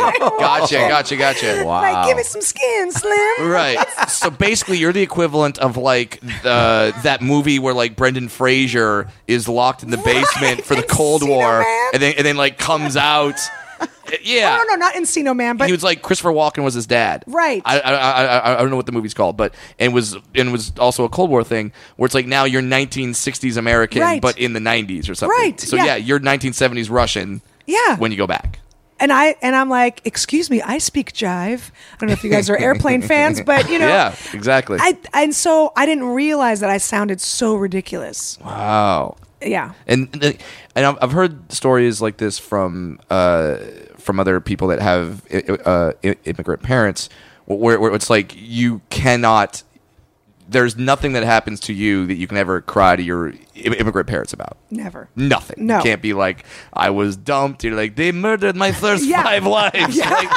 my Gotcha. Wow. Like, give me some skin, Slim. Right. So basically, you're the equivalent of like that movie where like Brendan Fraser is locked in the basement for the Cold Encino War, Man. and then like comes out. Yeah. Oh, no, not Encino Man, but He was like Christopher Walken was his dad. Right. I don't know what the movie's called, but and was also a Cold War thing where it's like now you're 1960s American, Right. but in the 90s or something. Right, So yeah. you're 1970s Russian. Yeah. When you go back. And I'm like, excuse me, I speak jive. I don't know if you guys are airplane fans, but you know, Yeah, exactly. And so I didn't realize that I sounded so ridiculous. Wow. Yeah. And I've heard stories like this from other people that have immigrant parents, where it's like you cannot. There's nothing that happens to you that you can ever cry to your immigrant parents about. Never. Nothing. No. You can't be like, I was dumped. You're like, they murdered my first 5 wives. Yeah. Like,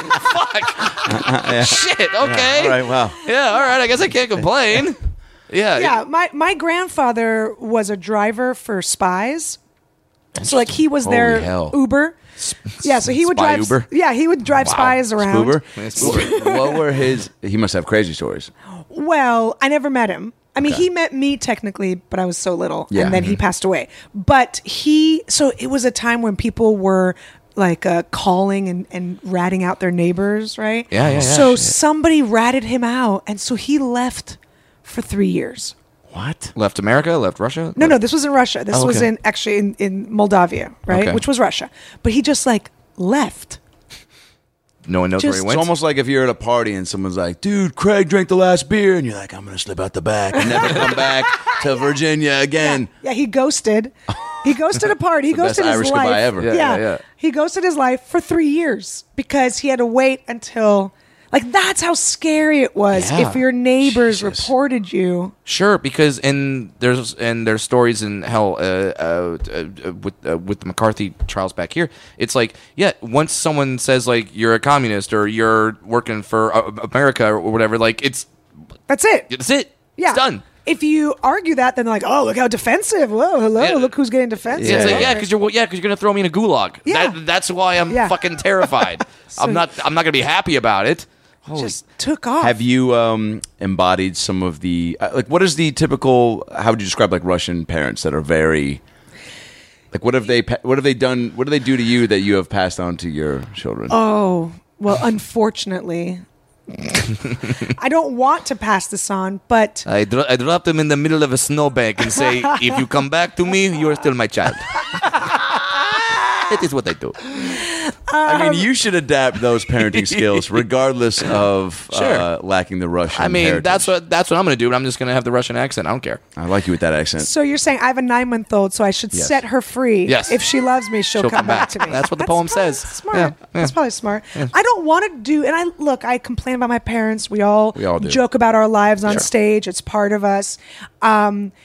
fuck. Shit. Okay. All right. Wow. Yeah. All right. I guess I can't complain. Yeah. Yeah, my grandfather was a driver for Spies. So like he was their hell. Uber. Yeah, so he would Spy drive Uber? Yeah, he would drive Spies around. Spoober? What were his? He must have crazy stories. Well, I never met him. I mean, Okay. he met me technically, but I was so little, Yeah. and then he passed away. But so it was a time when people were like calling and ratting out their neighbors, right? Yeah. So somebody ratted him out, and so he left for 3 years. What? Left America, left Russia? No, this was in Russia. This was okay. in Moldavia, right? Okay. Which was Russia. But he just like left. No one knows where he Just- went. It's almost like if you're at a party and someone's like, dude, Craig drank the last beer. And you're like, I'm going to slip out the back and never come back to Virginia again. Yeah, he ghosted. He ghosted a party. He The best ghosted his Irish life. goodbye ever. Yeah. He ghosted his life for 3 years because he had to wait until. Like, that's how scary it was Yeah. if your neighbors Jesus. reported you. Sure, because there's stories in hell with the McCarthy trials back here. It's like, yeah, once someone says like you're a communist or you're working for America or whatever, like That's it. that's it. Yeah. It's done. If you argue that, then they're like, oh, look how defensive. Whoa, hello, Yeah. look who's getting defensive. It's like, Okay. because you're gonna throw me in a gulag. Yeah. That's why I'm Yeah. fucking terrified. I'm not gonna be happy about it. Just took off. Have you embodied some of the like? What is the typical? How would you describe like Russian parents that are very like? What have they done? What do they do to you that you have passed on to your children? Oh, well, unfortunately, I don't want to pass this on, but I drop them in the middle of a snowbank and say, if you come back to me, you are still my child. That is what I do. I mean, you should adapt those parenting skills regardless of lacking the Russian. I mean, heritage. that's what I'm going to do. But I'm just going to have the Russian accent. I don't care. I like you with that accent. so you're saying I have a 9-month-old, so I should Yes. set her free. Yes. If she loves me, she'll come back to me. That's what the poem probably says. Smart. Yeah, yeah. That's probably smart. I don't want to do, and I complain about my parents. We all do. joke about our lives on stage. It's part of us.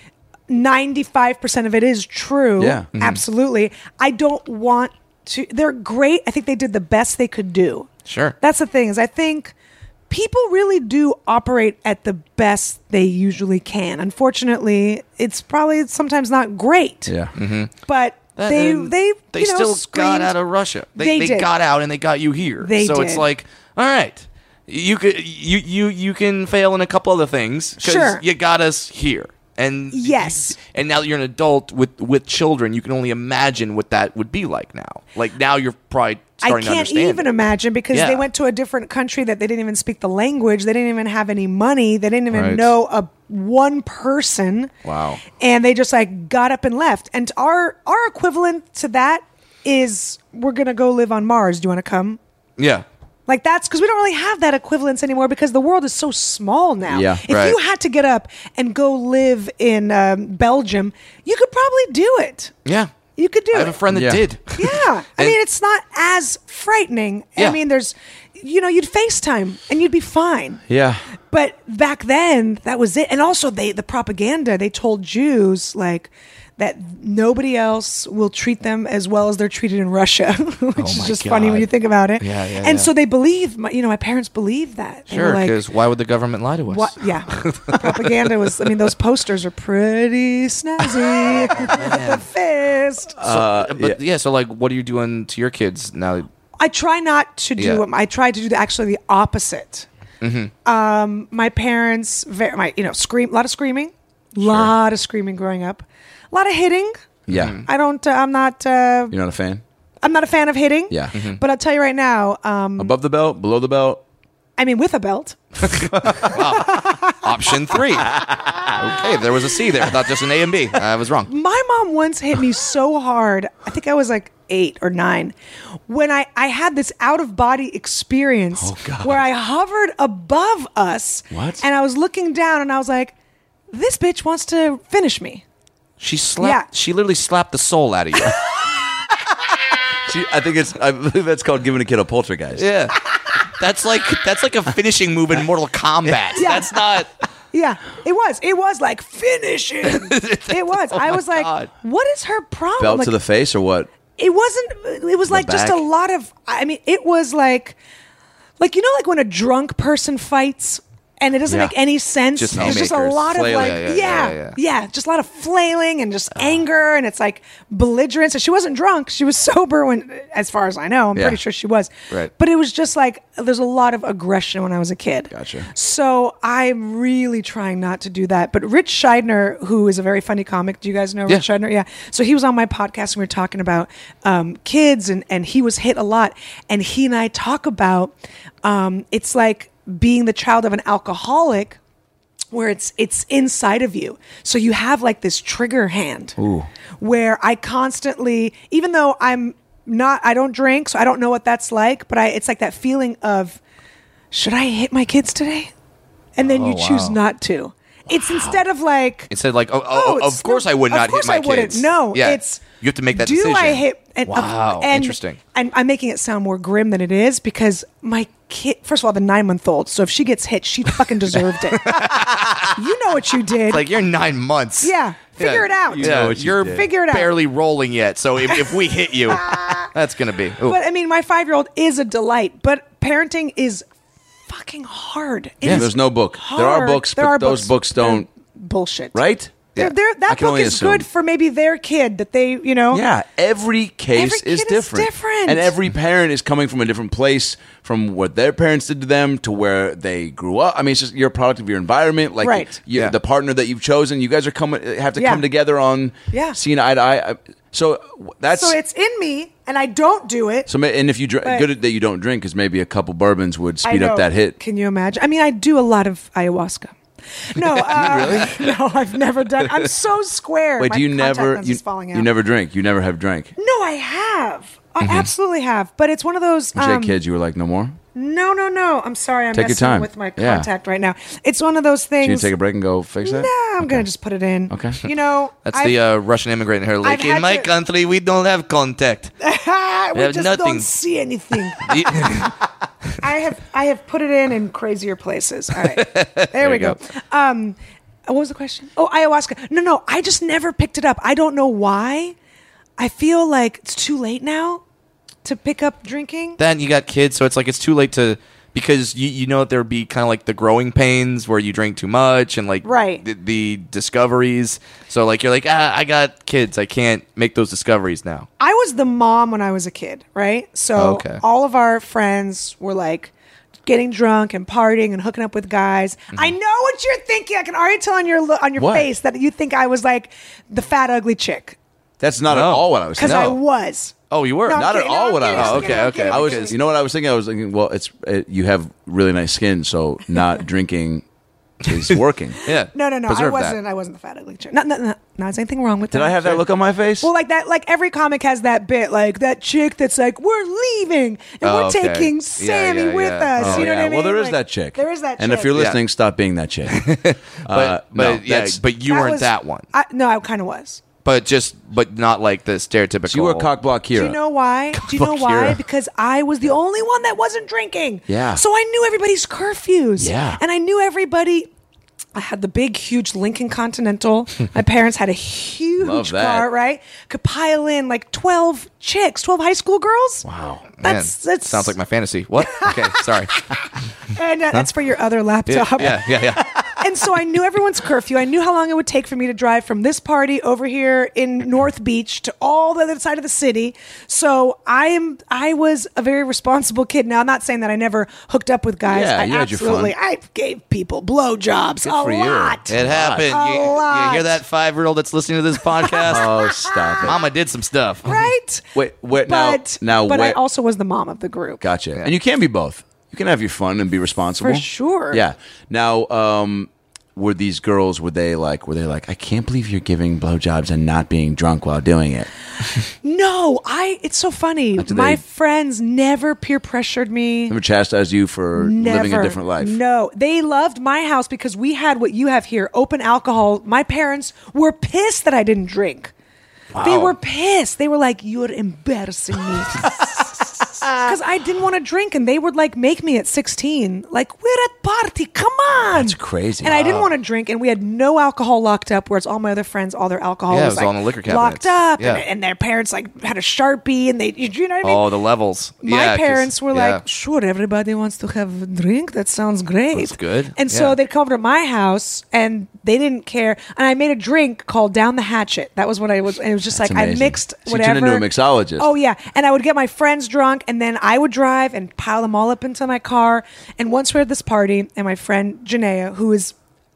95% of it is true. Yeah. Absolutely. I don't want to. They're great. I think they did the best they could do. Sure. That's the thing, is I think people really do operate at the best they usually can. Unfortunately, it's probably sometimes not great. Yeah. But they And you know, still got screamed. out of Russia. They They did. got out and they got you here. They so it's did. like, all right, you can fail in a couple other things because Sure. you got us here. And Yes. and now that you're an adult with children, you can only imagine what that would be like now. Like now you're probably I starting to can't understand. even it. imagine because Yeah. they went to a different country that they didn't even speak the language. They didn't even have any money. They didn't even Right. know one person. Wow. And they just like got up and left. And our equivalent to that is we're going to go live on Mars. Do you want to come? Yeah. Like that's because we don't really have that equivalence anymore because the world is so small now. Yeah, if right. you had to get up and go live in Belgium, you could probably do it. Yeah. You could do I it. have a friend that Yeah. did. Yeah. I And- mean, it's not as frightening. Yeah. I mean, there's, you'd FaceTime and you'd be fine. Yeah. But back then, that was it. And also, the propaganda, they told Jews, like, that nobody else will treat them as well as they're treated in Russia, which is my just funny when God. you think about it. Yeah, yeah, and yeah. so they believe, my parents believed that. They were Sure, like, because why would the government lie to us? what? Yeah, propaganda was. I mean, those posters are pretty snazzy. The fist. So like, what are you doing to your kids now? I try not to do. Yeah. I try to do actually the opposite. My parents, scream. A lot of screaming. Lot of screaming growing up. A lot of hitting. Yeah. I don't. I'm not. You're not a fan? I'm not a fan of hitting. Yeah. But I'll tell you right now. Above the belt, below the belt. I mean, with a belt. Option 3. Okay, there was a C there. I thought just an A and B. I was wrong. My mom once hit me so hard. I think I was like 8 or 9 when I had this out of body experience where I hovered above us. What? And I was looking down and I was like, this bitch wants to finish me. She slapped. Yeah. She literally slapped the soul out of you. I believe that's called giving a kid a poltergeist. Yeah. That's like a finishing move in Mortal Kombat. Yeah. That's not. Yeah, it was. It was like finish him. It was. I was like, God. what is her problem? Belt Like, to the face or what? it wasn't. It was like just a back? lot of. I mean, it was like like when a drunk person fights. And it doesn't Yeah. make any sense. Just There's just a haymakers, lot of flailing. like, Yeah. just a lot of flailing and just anger, and it's like belligerence. And she wasn't drunk; she was sober when, as far as I know, I'm Yeah. pretty sure she was. Right. But it was just like there's a lot of aggression when I was a kid. Gotcha. So I'm really trying not to do that. But Rich Scheidner, who is a very funny comic, do you guys know Rich Yeah. Scheidner? Yeah. So he was on my podcast and we were talking about kids, and he was hit a lot. And he and I talk about it's like being the child of an alcoholic, where it's inside of you. So you have like this trigger hand where I constantly, even though I don't drink, so I don't know what that's like, but it's like that feeling of, should I hit my kids today? And then you choose not to. It's instead of like, Instead, like, it's of course I would of not hit course my I wouldn't. kids. No, Yeah. it's you have to make that do decision. I hit? And, Wow, and interesting. I'm making it sound more grim than it is because my kid. First of all, the 9-month-old. So if she gets hit, she fucking deserved it. You know what you did. Like you're 9 months. Yeah, figure it out. You know what you you're did. Figure it out. barely rolling yet. So if we hit you, that's gonna be. Ooh. But I mean, my 5-year-old is a delight. But parenting is fucking hard. It Yeah, is there's no book. There are hard. books, There but are those books don't. bullshit. Right? That I can book only is assume. good for maybe their kid that they, Yeah, every case Every is kid is different. different. And every parent is coming from a different place, from what their parents did to them to where they grew up. I mean, it's just you're a product of your environment. Like Right. the partner that you've chosen, you guys are have to Yeah. come together on Yeah. seeing eye to eye. So that's So it's in me, and I don't do it. so. And if you But- good that you don't drink, because maybe a couple bourbons would I speed up know. that hit. Can you imagine? I mean, I do a lot of ayahuasca. No, no, I've never done. I'm so square. Wait, My do you contact never lens is falling out. you never drink? You never have drank? No, I have. I absolutely have. But it's one of those. When you had kids, you were like, no more. No. I'm sorry. I'm Take your messing time. with my Yeah. contact right now. It's one of those So you things. take a break and go fix that? Nah, I'm gonna just put it in. Okay. You know, That's I've- the Russian immigrant in her. Like I've in had my to- country, we don't have contact. we have just nothing. don't see anything. I have put it in crazier places. All right, there we you go. go. What was the question? Oh, ayahuasca. No, I just never picked it up. I don't know why. I feel like it's too late now to pick up drinking. Then you got kids, so it's like it's too late to, because you know that there would be kind of like the growing pains where you drink too much and like Right. the discoveries. So like you're like, I got kids, I can't make those discoveries now. I was the mom when I was a kid, right? So Okay. all of our friends were like getting drunk and partying and hooking up with guys. I know what you're thinking. I can already tell on your What? face that you think I was like the fat ugly chick That's not at No. all what I was because thinking. I was. Oh, you were? No, I'm Not at kidding. all No, what I'm I was kidding. thinking. I'm Okay, kidding. I was, because- you know what I was thinking? I was thinking, well, you have really nice skin, so not drinking is working. Yeah. No. I Preserve wasn't. that. I wasn't the fat ugly chick. No, there's anything wrong with that. Did I have that look on my face? Well, like that, like every comic has that bit, like that chick that's like, we're leaving and Oh, we're okay. taking Yeah, Sammy yeah, with yeah. us. Oh, You know yeah. what I mean? Well, there is Like, that chick. There is that chick. And if you're Yeah. listening, stop being that chick. But no, yeah, that's- but you That weren't was- that one. No, I kind of was. But not like the stereotypical. So you were cock block Kira. Do you know why? Do you know why? Kira. Because I was the only one that wasn't drinking. Yeah. So I knew everybody's curfews. Yeah. And I knew everybody. I had the big, huge Lincoln Continental. My parents had a huge Love that. car, right? Could pile in like 12 chicks, 12 high school girls. Wow. Man, That's sounds like my fantasy. What? Okay, sorry. And that's for your other laptop. Yeah. And so I knew everyone's curfew. I knew how long it would take for me to drive from this party over here in North Beach to all the other side of the city. So I was a very responsible kid. Now I'm not saying that I never hooked up with guys. Yeah, I you had your fun. I gave people blowjobs a for you. lot. It happened. A You lot. hear that 5-year-old that's listening to this podcast? Oh, stop it. Mama did some stuff. Right? Wait, But now, I wait. also was the mom of the group. Gotcha. And you can be both. You can have your fun and be responsible. For sure. Yeah. Now, were these girls, were they like, I can't believe you're giving blowjobs and not being drunk while doing it? No, it's so funny. Did My they- friends never peer pressured me. Never chastised you for living a Never. different life? No, they loved my house because we had what you have here, open alcohol. My parents were pissed that I didn't drink. They were pissed. They were like, "You're embarrassing me." Because I didn't want to drink, and they would like make me at 16. Like, we're at party, come on. That's crazy. And I didn't want to drink, and we had no alcohol locked up. Whereas all my other friends, all their alcohol Yeah, it was was like all in the liquor locked cabinets. up, Yeah. and their parents like had a Sharpie, and they, you know what I mean? Oh, the levels. My Yeah, 'cause- parents were yeah. like, sure, everybody wants to have a drink. That sounds great. That's good. And so Yeah. they'd come over to my house and they didn't care. And I made a drink called Down the Hatchet. That was what I was. And it was just That's like I amazing. mixed So you whatever. turned into a mixologist. Oh, yeah. And I would get my friends drunk and then I would drive and pile them all up into my car. And once we were at this party and my friend Janaea, who is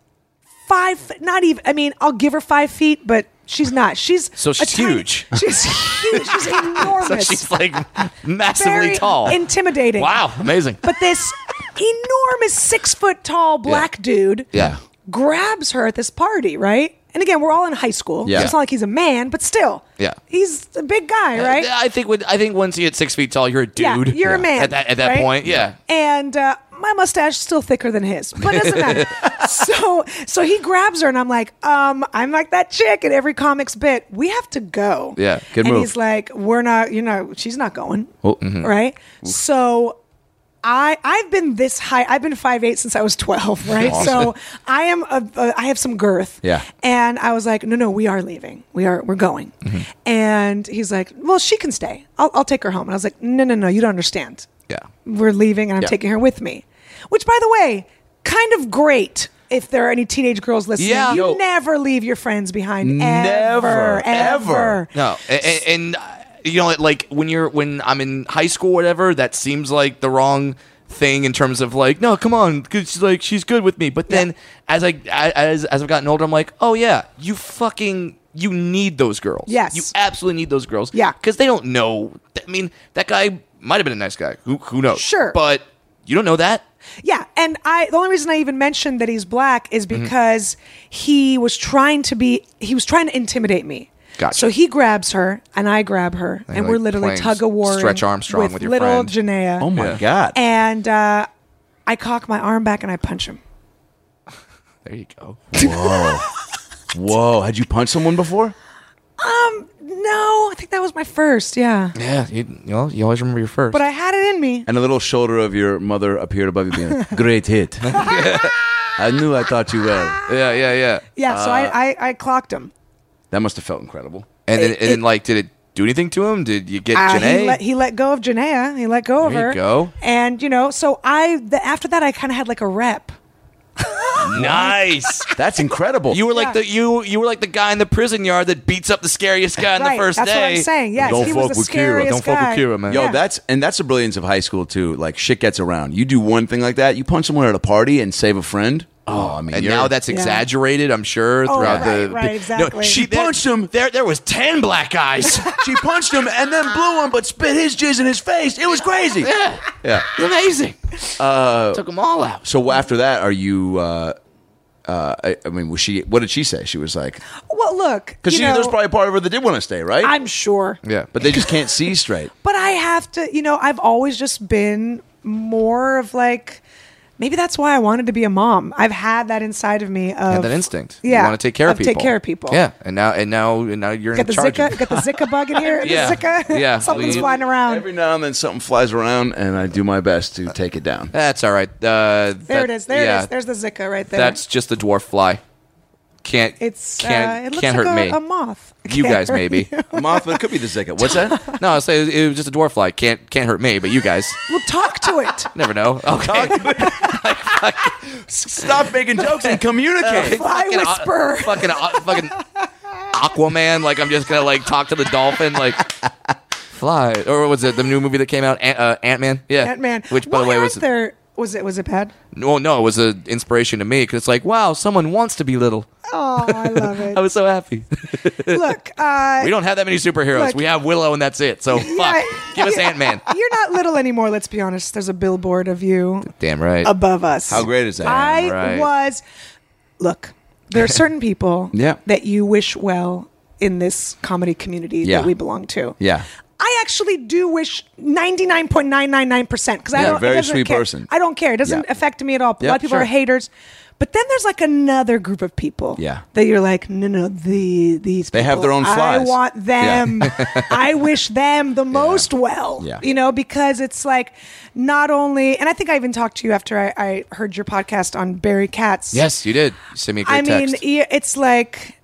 not even, I mean, I'll give her 5 feet, but she's not. She's So a she's tiny- huge. She's huge. She's enormous. So she's like massively Very tall. intimidating. Wow, amazing. But this enormous 6 foot tall black dude Yeah. grabs her at this party, right? And again, we're all in high school. Yeah. So it's not like he's a man, but still. Yeah. He's a big guy, right? I think once you get 6 feet tall, you're a Yeah, dude. you're a man. At that right? point, yeah. And my mustache is still thicker than his, but it doesn't matter. So he grabs her, and I'm like that chick at every comics bit. We have to go. Yeah, good and move. he's like, we're not. She's not going. Oh. Right. So. I've been this high. I've been 5'8" since I was 12, right? So I am. I have some girth. Yeah. And I was like, no, we are leaving. We're going. And he's like, well, she can stay. I'll take her home. And I was like, no, you don't understand. Yeah. We're leaving, and I'm Yeah. taking her with me. Which, by the way, kind of great. If there are any teenage girls listening, Yeah. you Yo. never leave your friends behind. Never, ever. No, and you know, like when I'm in high school, or whatever, that seems like the wrong thing in terms of like, no, come on, because she's good with me. But then as I've gotten older, I'm like, oh yeah, you need those girls. Yes. you absolutely need those girls. Yeah. because they don't know. I mean, that guy might have been a nice guy. Who knows? Sure. but you don't know that. Yeah, and the only reason I even mentioned that he's black is Mm-hmm. because he was trying to intimidate me. Gotcha. So he grabs her, and I grab her, and like we're literally playing tug of war. Stretch Armstrong with your little friend. Janaea. Oh, my Yeah. God. And I cock my arm back and I punch him. There you go. Whoa. Had you punched someone before? No, I think that was my first. Yeah, Yeah, you always remember your first. but I had it in me. And a little shoulder of your mother appeared above you being like, great hit. I knew I thought you well. Yeah. Yeah, so I clocked him. That must have felt incredible. And then like, did it do anything to him? Did you get Janae? He let go of Janaea. He let go of There her. you go. And so after that I kind of had like a rep. Nice. That's incredible. You were like you were like the guy in the prison yard that beats up the scariest guy on the first that's day. what I'm saying. Yes, Don't he was fuck the with Kira. scariest Don't fuck guy. with Kira, man. Yo, Yeah. that's the brilliance of high school too. Like shit gets around. You do one thing like that, you punch someone at a party and save a friend. Oh, I mean, And now that's exaggerated, I'm sure, throughout right, exactly. No, she punched him. There was 10 black guys. She punched him and then blew him, but spit his jizz in his face. It was crazy. Yeah. Amazing. Took them all out. So after that, are you? I mean, was she? What did she say? She was like, Well, look, because there's probably a part of her that did want to stay, right? I'm sure. Yeah. But they just can't see straight. But I have to, I've always just been more of like, maybe that's why I wanted to be a mom. I've had that inside of me of That instinct. Yeah, You want to take care of people. Take care of people. Yeah. And now you're Get in the charge. Zika, get the Zika bug in here. Yeah. The Zika. Yeah. Something's flying around. Every now and then something flies around, and I do my best to take it down. That's all right. There it is. There it is. There's the Zika right there. That's just the dwarf fly. Can't it looks can't like hurt me. a moth. You Can't guy hurt maybe. A moth, but it could be the Zika. What's that? No, I say it was just a dwarf fly. Can't hurt me, but you guys Well, talk to it. never know. Okay. Stop making jokes and communicate. Fly whisperer. Fucking Aquaman. Like I'm just gonna like talk to the dolphin. Like fly. Or was it the new movie that came out? Ant-Man. Yeah. Ant-Man. Which by the way was Was it bad? no, it was an inspiration to me because it's like wow, someone wants to be little. Oh, I love it. I was so happy. Look, We don't have that many superheroes. Look- We have Willow and that's it. So fuck. Give us Ant-Man. You're not little anymore, let's be honest. There's a billboard of you Damn right. above us. How great is that? right. Look, there are certain people Yeah. that you wish well in this comedy community Yeah. that we belong to. Yeah. I actually do wish 99.999% because I Yeah, don't. very it doesn't sweet care. person. I don't care. It doesn't Yeah. affect me at all. A Yeah, lot of people sure. are haters, but then there's like another group of people. Yeah. that you're like, no, these. They have people, their own I flaws. want them. I wish them the most well. Yeah. Because it's like not only, and I think I even talked to you after I heard your podcast on Barry Katz. Yes, you did. You sent me a great text. It's like,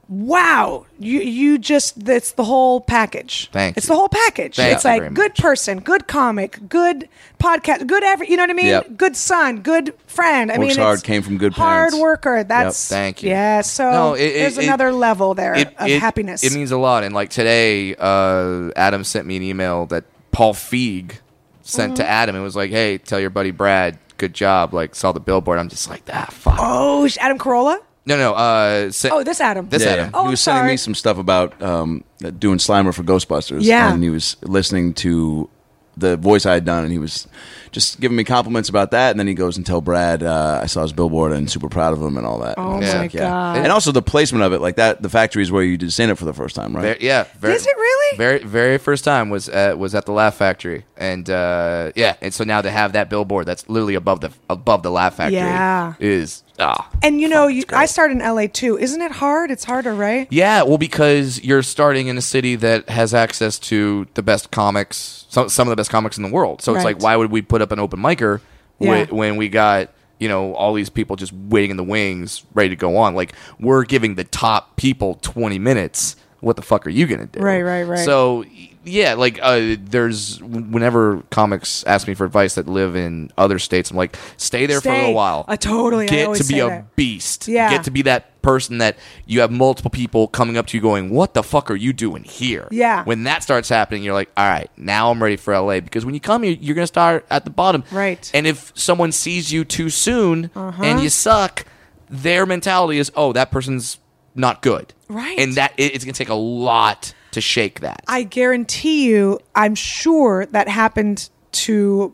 wow, you just, it's the whole package. Thank It's you. the whole package. Thank It's you like very good much. person, good comic, good podcast, good you know what I mean? Yep. Good son, good friend. I Works mean, hard, it's came from good hard parents. worker. That's Thank you. Yeah, so No, there's another level there of happiness. It means a lot. And like today, Adam sent me an email that Paul Feig sent to Adam. It was like, hey, tell your buddy Brad, good job. Like, saw the billboard. I'm just like, fuck. Oh, Adam Carolla? No. Oh, this Adam. This Adam. Oh, he was I'm sending sorry. me some stuff about doing Slimer for Ghostbusters. Yeah. And he was listening to the voice I had done, and he was just giving me compliments about that. And then he goes and tell Brad, I saw his billboard and super proud of him and all that. Oh, And I was my like, God. And also the placement of it, like that, the factory is where you did stand up for the first time, right? Is it really? Very, very first time was at the Laugh Factory, and and so now to have that billboard that's literally above the Laugh Factory Yeah. is And I started in LA too. Isn't it hard? It's harder, right? yeah, well, because you're starting in a city that has access to the best comics, some of the best comics in the world. So it's Right. like, why would we put up an open micer Yeah. when we got all these people just waiting in the wings, ready to go on? Like, we're giving the top people 20 minutes. What the fuck are you gonna do? Right. So yeah, like there's whenever comics ask me for advice that live in other states, I'm like, stay there for a little while. Totally. I Get always to be say a that. beast. Yeah. Get to be that person that you have multiple people coming up to you going, what the fuck are you doing here? Yeah. When that starts happening, you're like, all right, now I'm ready for LA. Because when you come here, you're going to start at the bottom. Right. And if someone sees you too soon and you suck, their mentality is, oh, that person's not good. Right. And that it's going to take a lot to shake that. I guarantee you, I'm sure that happened to,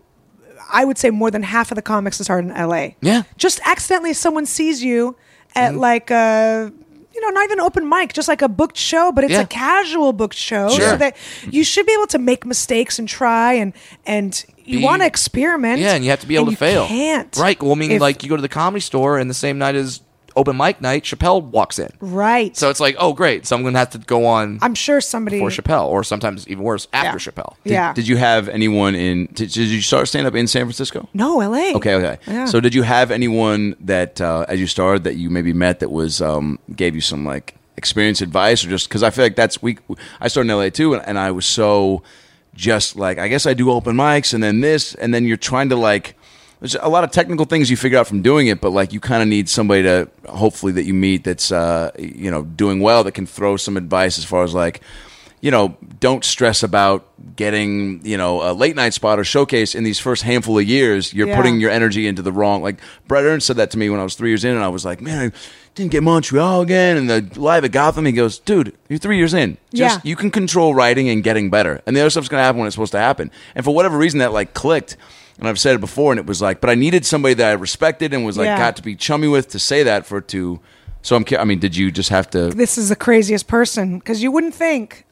I would say, more than half of the comics that started in LA. Yeah. Just accidentally someone sees you at like a, not even open mic, just like a booked show, but it's Yeah. a casual booked show. Sure. So that you should be able to make mistakes and try and you Be- want to experiment. Yeah, and you have to be able and to fail. You can't. Right. Well, I mean, If- like you go to the Comedy Store and the same night as open mic night, Chappelle walks in. Right. So it's like, oh, great. So I'm going to have to go on I'm sure somebody. before Chappelle, or sometimes even worse, after Chappelle. Yeah. Did you have anyone in? Did you start stand up in San Francisco? No, LA. Okay. Yeah. So did you have anyone that as you started that you maybe met that was gave you some like experience, advice, or just because I feel like I started in LA too, and I was so just like, I guess I do open mics and then this, and then you're trying to like. There's a lot of technical things you figure out from doing it, but like you kind of need somebody to hopefully that you meet that's doing well, that can throw some advice as far as like, don't stress about getting a late night spot or showcase in these first handful of years. You're putting your energy into the wrong. Like Brett Ernst said that to me when I was 3 years in, and I was like, man, I didn't get Montreal again, and the live at Gotham. He goes, dude, you're 3 years in. You can control writing and getting better, and the other stuff's gonna happen when it's supposed to happen. And for whatever reason, that like clicked. And I've said it before, and it was like, but I needed somebody that I respected and was like, got to be chummy with to say that So did you just have to? This is the craziest person because you wouldn't think.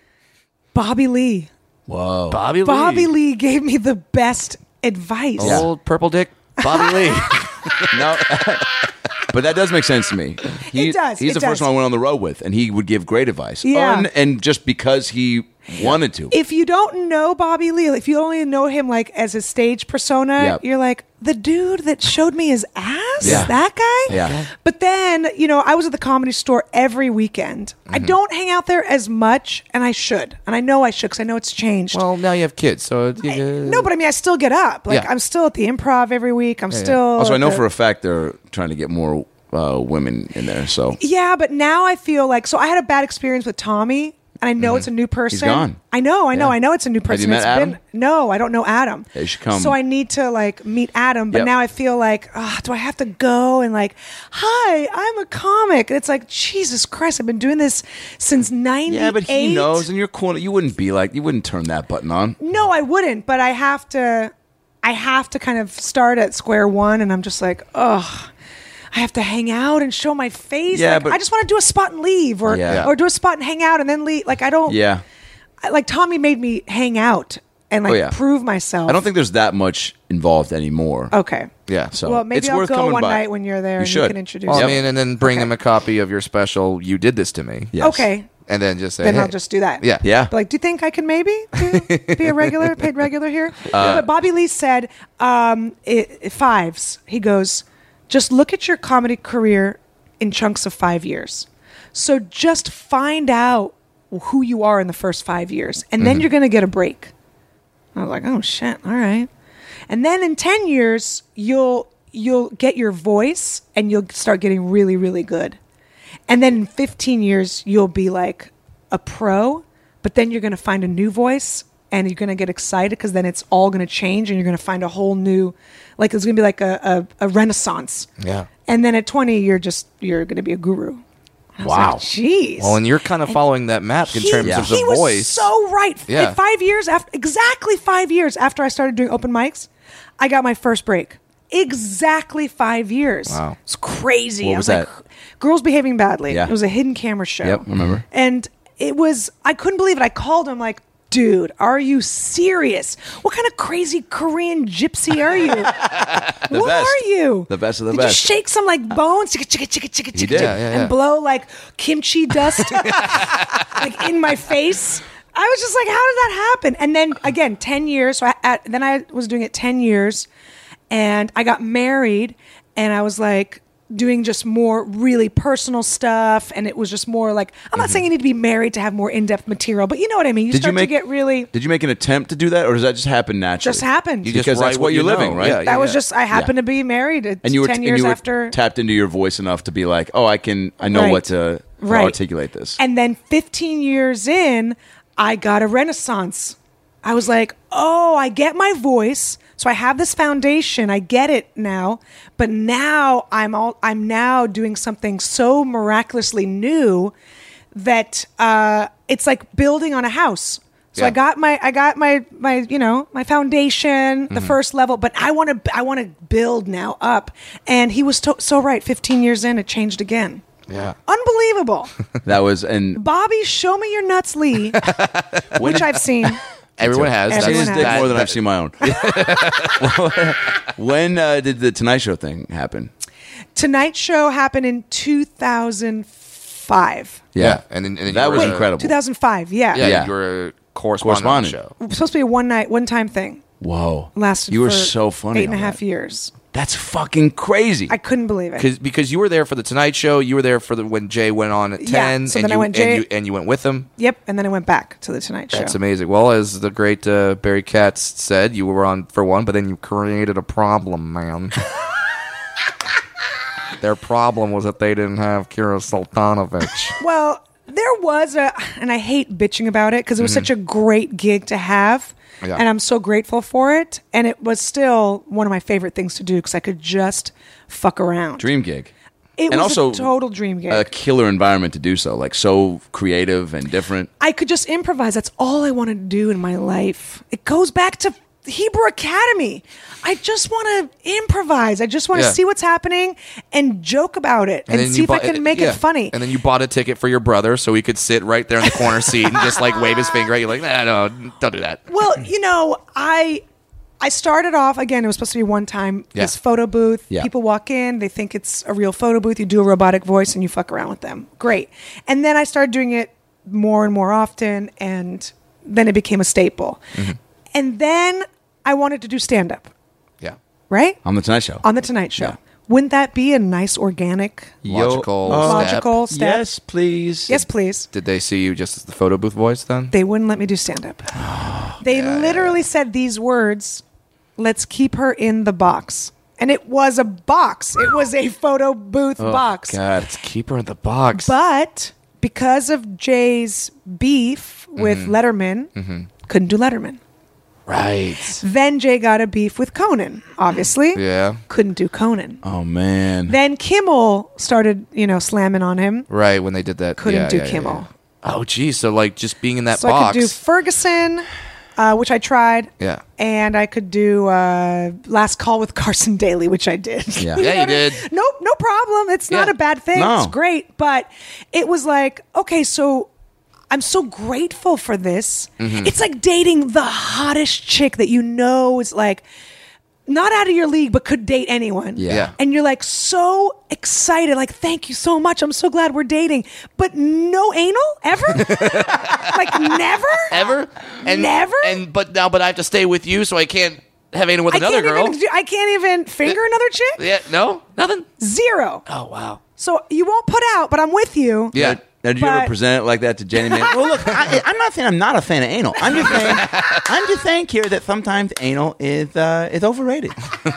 Bobby Lee. Whoa. Bobby Lee gave me the best advice. Old purple dick Bobby Lee. No, but that does make sense to me. It does. He's the first one I went on the road with, and he would give great advice. Yeah. And just because he wanted to. If you don't know Bobby Lee, if you only know him like as a stage persona, you're like, the dude that showed me his ass? Yeah. That guy? Yeah. But then, I was at the Comedy Store every weekend. I don't hang out there as much, and I should. And I know I should because I know it's changed. Well, now you have kids, so No, but I still get up. Like, I'm still at the Improv every week. I'm still... Also, I know for a fact they're trying to get more women in there, so... Yeah, but now I feel like... So I had a bad experience with Tommy, and I know it's a new person. He's gone. I know it's a new person. Have you met Adam? No, I don't know Adam. Yeah, you should come. So I need to like meet Adam, but now I feel like, do I have to go and like, hi, I'm a comic? And it's like, Jesus Christ, I've been doing this since 98. Yeah, but he knows, and you're cool. You wouldn't turn that button on. No, I wouldn't, but I have to kind of start at square one, and I'm just like, I have to hang out and show my face. Yeah, like, but I just want to do a spot and leave, or do a spot and hang out and then leave. Like I don't. Yeah. Like Tommy made me hang out and prove myself. I don't think there's that much involved anymore. Okay. Yeah. So well, maybe it's I'll worth go coming one by. night when you're there, and should. you can introduce. Well, me. and then bring him a copy of your special. You did this to me. Yes. Okay. And then just say, Then hey. I'll just do that. Yeah. Yeah. Like, do you think I can maybe be a paid regular here? But Bobby Lee said, fives. He goes, just look at your comedy career in chunks of 5 years. So just find out who you are in the first 5 years, and then you're going to get a break. I was like, oh shit, all right. And then in 10 years, you'll get your voice, and you'll start getting really, really good. And then in 15 years, you'll be like a pro, but then you're going to find a new voice, and you're going to get excited because then it's all going to change, and you're going to find a whole new, like it's going to be like a renaissance. Yeah. And then at 20, you're going to be a guru. I was like, jeez. Well, and you're kind of following that map in terms of the he voice. was so right. Yeah. 5 years exactly 5 years after I started doing open mics, I got my first break. Exactly 5 years. Wow. It's crazy. What I was like, that? Girls Behaving Badly. Yeah. It was a hidden camera show. Yep, I remember. And I couldn't believe it. I called him like, dude, are you serious? What kind of crazy Korean gypsy are you? What best. are you? The best of the Did best. you shake some like bones? He did. And blow like kimchi dust like in my face. I was just like, how did that happen? And then again, 10 years. So then I was doing it 10 years, and I got married, and I was like doing just more really personal stuff, and it was just more like, I'm not saying you need to be married to have more in-depth material, but you know what I mean. You start to get really. Did you make an attempt to do that, or does that just happen naturally? Just happened. You just Because write that's what you're you living, know. right? Yeah, That was just, I happened to be married at And you were 10 years after. tapped into your voice enough to be like, oh, I know Right. what to Right. articulate this. And then 15 years in, I got a renaissance. I was like, oh, I get my voice. So I have this foundation. I get it now. But now I'm now doing something so miraculously new that it's like building on a house. So Yeah. I got my my foundation, the first level, but I want to build now up. And he was so right. 15 years in, it changed again. Yeah. Unbelievable. That was, and Bobby, show me your nuts, Lee, which I've seen. Everyone has. I've seen Everyone his has. dick more than I've seen my own. When did the Tonight Show thing happen? Tonight Show happened in 2005. Yeah. And then That you was were- incredible. 2005. Yeah. Yeah, you were a correspondent on the show. It was supposed to be a one-time thing. Whoa. Lasted You were for so funny. 8.5 years. That's fucking crazy. I couldn't believe it. Because you were there for the Tonight Show, you were there for when Jay went on at 10, so and then I you went and you went with him. Yep, and then I went back to the Tonight Show. That's amazing. Well, as the great Barry Katz said, you were on for one, but then you created a problem, man. Their problem was that they didn't have Kira Sultanovich. Well, there was and I hate bitching about it because it was such a great gig to have. Yeah. And I'm so grateful for it. And it was still one of my favorite things to do because I could just fuck around. Dream gig. It and was also a total dream gig. A killer environment to do so. Like so creative and different. I could just improvise. That's all I wanted to do in my life. It goes back to Hebrew Academy. I just want to improvise. I just want to Yeah. see what's happening and joke about it and then see you if I bought- can make yeah. it funny. And then you bought a ticket for your brother so he could sit right there in the corner seat and just like wave his finger at you like, nah, no, don't do that. Well, I started off, again, it was supposed to be one time, Yeah. this photo booth. Yeah. People walk in, they think it's a real photo booth. You do a robotic voice and you fuck around with them. Great. And then I started doing it more and more often, and then it became a staple. Mm-hmm. And then I wanted to do stand-up, Yeah. right? On the Tonight Show. On The Tonight Show. Yeah. Wouldn't that be a nice, organic, Logical logical step? Yes, please. Yes, please. Did they see you just as the photo booth voice then? They wouldn't let me do stand-up. They literally said these words, let's keep her in the box. And it was a box. It was a photo booth box. God. Let's keep her in the box. But because of Jay's beef with Letterman, couldn't do Letterman. Right. Then Jay got a beef with Conan, obviously. Yeah. Couldn't do Conan. Oh man. Then Kimmel started, slamming on him. Right, when they did that. Couldn't do yeah, Kimmel. yeah. Oh, geez. So, like, just being in that So box. I could do Ferguson, which I tried. Yeah. And I could do Last Call with Carson Daly, which I did. Yeah. Yeah, you did. Nope, no problem. It's not Yeah. a bad thing. No. It's great. But it was like, okay, so I'm so grateful for this. Mm-hmm. It's like dating the hottest chick that is like not out of your league, but could date anyone. Yeah. And you're like so excited, like, thank you so much. I'm so glad we're dating. But no anal ever? Like never? Ever? And, Never? But I have to stay with you, so I can't have anal with another girl. I can't even finger another chick? Yeah, no? Nothing? 0. Oh, wow. So you won't put out, but I'm with you. Yeah. Now, did you ever But- present it like that to Jenny? Man? Well, look, I'm not saying I'm not a fan of anal. I'm just saying here that sometimes anal is overrated.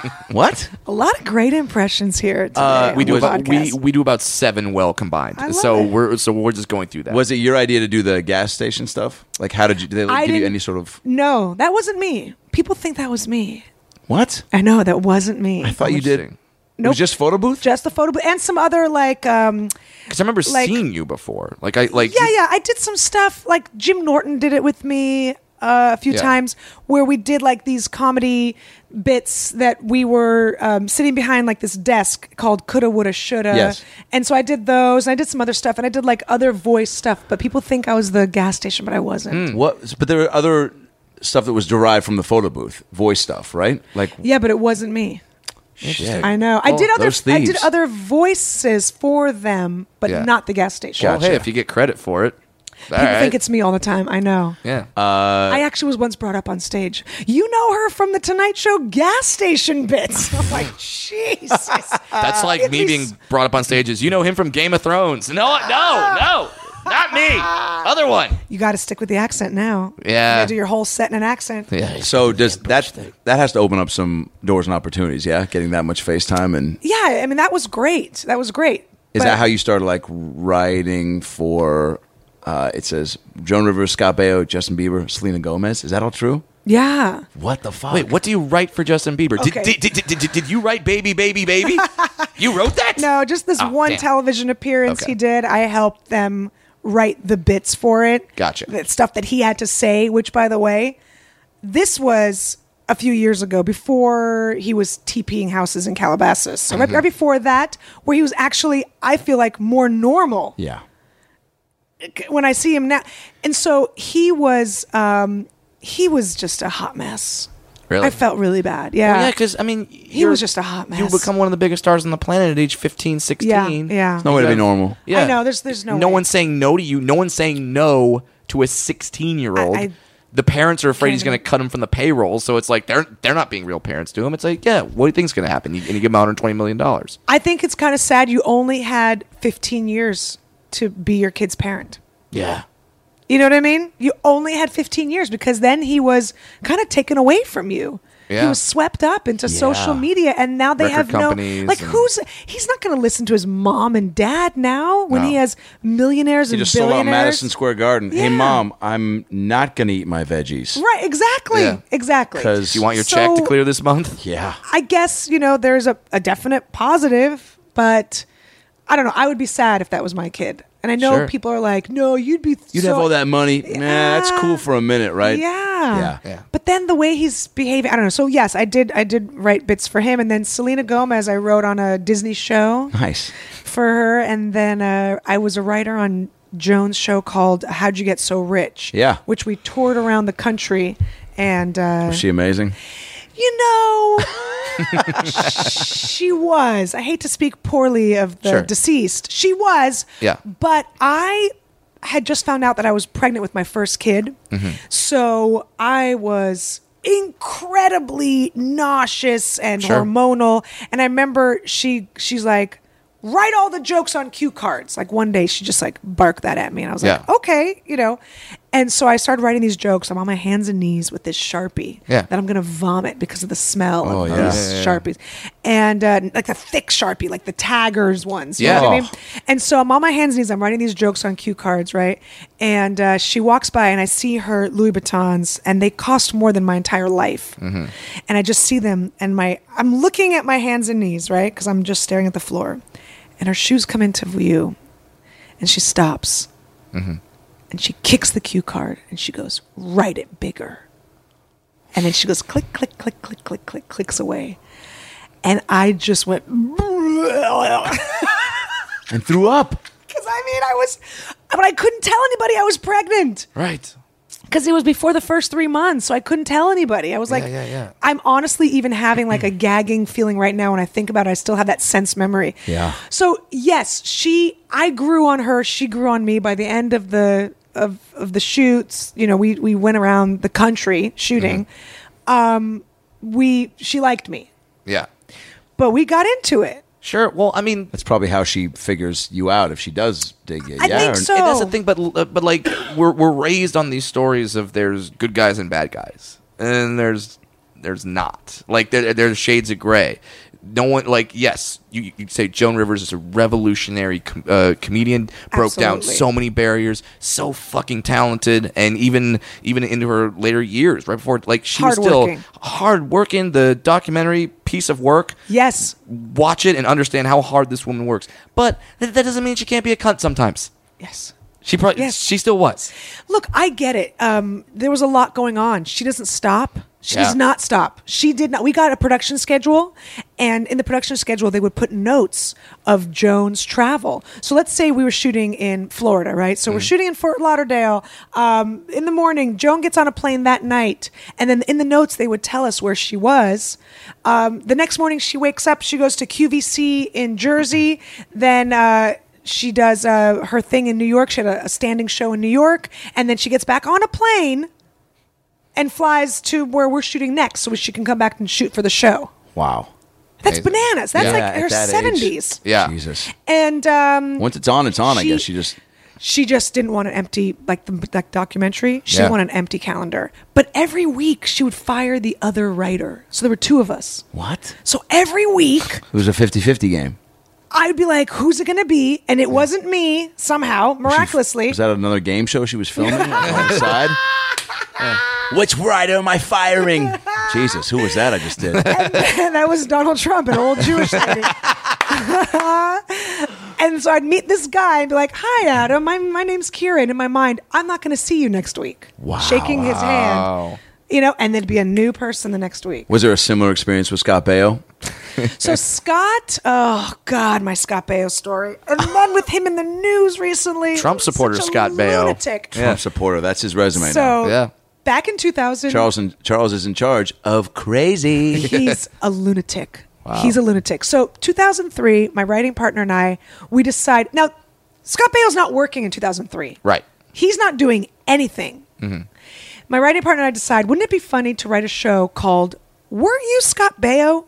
What? A lot of great impressions here today. We on do the about podcast. we do about 7 well combined. I love So it. we're just going through that. Was it your idea to do the gas station stuff? Like, how did they I give you didn't- any sort of No, that wasn't me. People think that was me. what? I know that wasn't me. I thought you did. Interesting. It Nope. was just photo booth. Just the photo booth and some other like Because I remember like- seeing you before. Yeah, yeah, I did some stuff like Jim Norton did it with me a few Yeah. times where we did like these comedy bits that we were sitting behind like this desk called Coulda Woulda Shoulda. Yes. And so I did those and I did some other stuff and I did like other voice stuff, but people think I was the gas station, but I wasn't. What? But there were other stuff that was derived from the photo booth, voice stuff, right? Like, Yeah, but it wasn't me. shit. I know. I did those I did thieves. other voices for them, but Yeah. not the gas station. Well, hey, if you get credit for it. People think it's me all the time. I know. Yeah. I actually was once brought up on stage. You know her from the Tonight Show gas station bits. I'm like, Jesus. That's like at me being least- brought up on stage as, you know him from Game of Thrones. No, not me. Other one. You got to stick with the accent now. Yeah. You gotta do your whole set in an accent. Yeah. So does that has to open up some doors and opportunities? Yeah, getting that much FaceTime and Yeah, I mean, that was great. That was great. is But- that how you started like writing for? It says Joan Rivers, Scott Baio, Justin Bieber, Selena Gomez. Is that all true? Yeah. What the fuck? Wait, what do you write for Justin Bieber? Okay. Did you write Baby, Baby, Baby? You wrote that? No, just this Oh, one damn. television appearance Okay. he did. I helped them write the bits for it. Gotcha. The stuff that he had to say, which, by the way, this was a few years ago before he was TPing houses in Calabasas. So right before that, where he was actually, I feel like, more normal Yeah. when I see him now. And so he was just a hot mess. Really? I felt really bad. Yeah. Well, yeah, because, I mean... He was just a hot mess. You become one of the biggest stars on the planet at age 15, 16. Yeah. No way to be normal. Yeah. I know. There's no No way. one's saying no to you. No one's saying no to a 16-year-old. I The parents are afraid can't he's going to cut him from the payroll, so it's like they're not being real parents to him. It's like, yeah, what do you think's going to happen? And you give him $120 million. I think it's kind of sad you only had 15 years to be your kid's parent. Yeah. You know what I mean? You only had 15 years because then he was kind of taken away from you. Yeah. He was swept up into social media, and now they Record have no companies like. and- He's not going to listen to his mom and dad now when No. he has millionaires He and just sold out billionaires. Madison Square Garden. Hey, Yeah. Mom, I'm not going to eat my veggies. Right? Exactly. Yeah. Exactly. 'Cause Do you want your So, check to clear this month? Yeah. I guess there's a definite positive, but I don't know. I would be sad if that was my kid. And I know Sure. people are like, "No, you'd be." You'd have all that money. Nah, that's cool for a minute, right? Yeah. Yeah. But then the way he's behaving, I don't know. So yes, I did write bits for him, and then Selena Gomez I wrote on a Disney show Nice. for her, and then I was a writer on Joan's show called How'd You Get So Rich? Yeah. Which we toured around the country, and Was she amazing? she was. I hate to speak poorly of the Sure. deceased. She was. Yeah. But I had just found out that I was pregnant with my first kid. Mm-hmm. So I was incredibly nauseous and Sure. hormonal. And I remember she's like, write all the jokes on cue cards. Like one day she just like barked that at me, and I was like, Yeah. okay, And so I started writing these jokes. I'm on my hands and knees with this Sharpie Yeah. that I'm going to vomit because of the smell of yeah. these Sharpies. And like a thick Sharpie, like the taggers ones. You Yeah. know what I mean? Oh. And so I'm on my hands and knees. I'm writing these jokes on cue cards, right? And she walks by and I see her Louis Vuittons, and they cost more than my entire life. Mm-hmm. And I just see them, and I'm looking at my hands and knees, right? Because I'm just staring at the floor. And her shoes come into view, and she stops. Mm-hmm. And she kicks the cue card, and she goes, write it bigger. And then she goes, click, click, click, click, click, click, clicks away. And I just went, because And threw up. but I couldn't tell anybody I was pregnant. Right. Because it was before the first 3 months, so I couldn't tell anybody. I was like, yeah. I'm honestly even having like a gagging feeling right now when I think about it. I still have that sense memory. Yeah. So yes, I grew on her. She grew on me. By the end of the shoots, we went around the country shooting. She liked me, Yeah. but we got into it. Sure. Well, I mean, That's probably how she figures you out if she does dig you. I think or- so. and that's the thing, but like we're raised on these stories of there's good guys and bad guys, and there's not like there's shades of gray. No one like yes, you'd say Joan Rivers is a revolutionary comedian, broke down Absolutely. so many barriers, so fucking talented, and even into her later years, right before like she was still Hardworking. hardworking. The documentary piece of work. Yes. Watch it and understand how hard this woman works, but that doesn't mean she can't be a cunt sometimes. Yes. She probably Yes. she still was. Look, I get it. There was a lot going on. She doesn't stop. She does Yeah. not stop. She did not. We got a production schedule, and in the production schedule, they would put notes of Joan's travel. So let's say we were shooting in Florida, right? So we're shooting in Fort Lauderdale. In the morning, Joan gets on a plane that night, and then in the notes, they would tell us where she was. The next morning, she wakes up. She goes to QVC in Jersey. Then she does her thing in New York. She had a standing show in New York, and then she gets back on a plane and flies to where we're shooting next so she can come back and shoot for the show. Wow. That's Amazing. bananas. That's Yeah, like at her that 70s. Yeah. Jesus. And Once it's on, I she- guess. You just. she just didn't want an empty, like the documentary. She Yeah. wanted an empty calendar. But every week she would fire the other writer. So there were two of us. What? So every week It was a 50-50 game. I'd be like, who's it going to be? And it wasn't me somehow, miraculously. Was that another game show she was filming on the side? Which writer am I firing? Jesus, who was that I just did? And that was Donald Trump, an old Jewish lady. And so I'd meet this guy and be like, hi, Adam, my name's Kira. And in my mind, I'm not going to see you next week. Wow. Shaking his hand. And there'd be a new person the next week. Was there a similar experience with Scott Baio? So Scott, oh God, my Scott Baio story. And then with him in the news recently. Trump supporter such a Scott Baio. lunatic. Yeah. Trump supporter. That's his resume now. So Yeah. back in 2000, Charles is in charge of crazy. he's a lunatic. Wow. He's a lunatic. So 2003, my writing partner and I, we decide. Now, Scott Baio's not working in 2003. Right. He's not doing anything. Mm-hmm. My writing partner and I decide, wouldn't it be funny to write a show called Weren't You Scott Baio?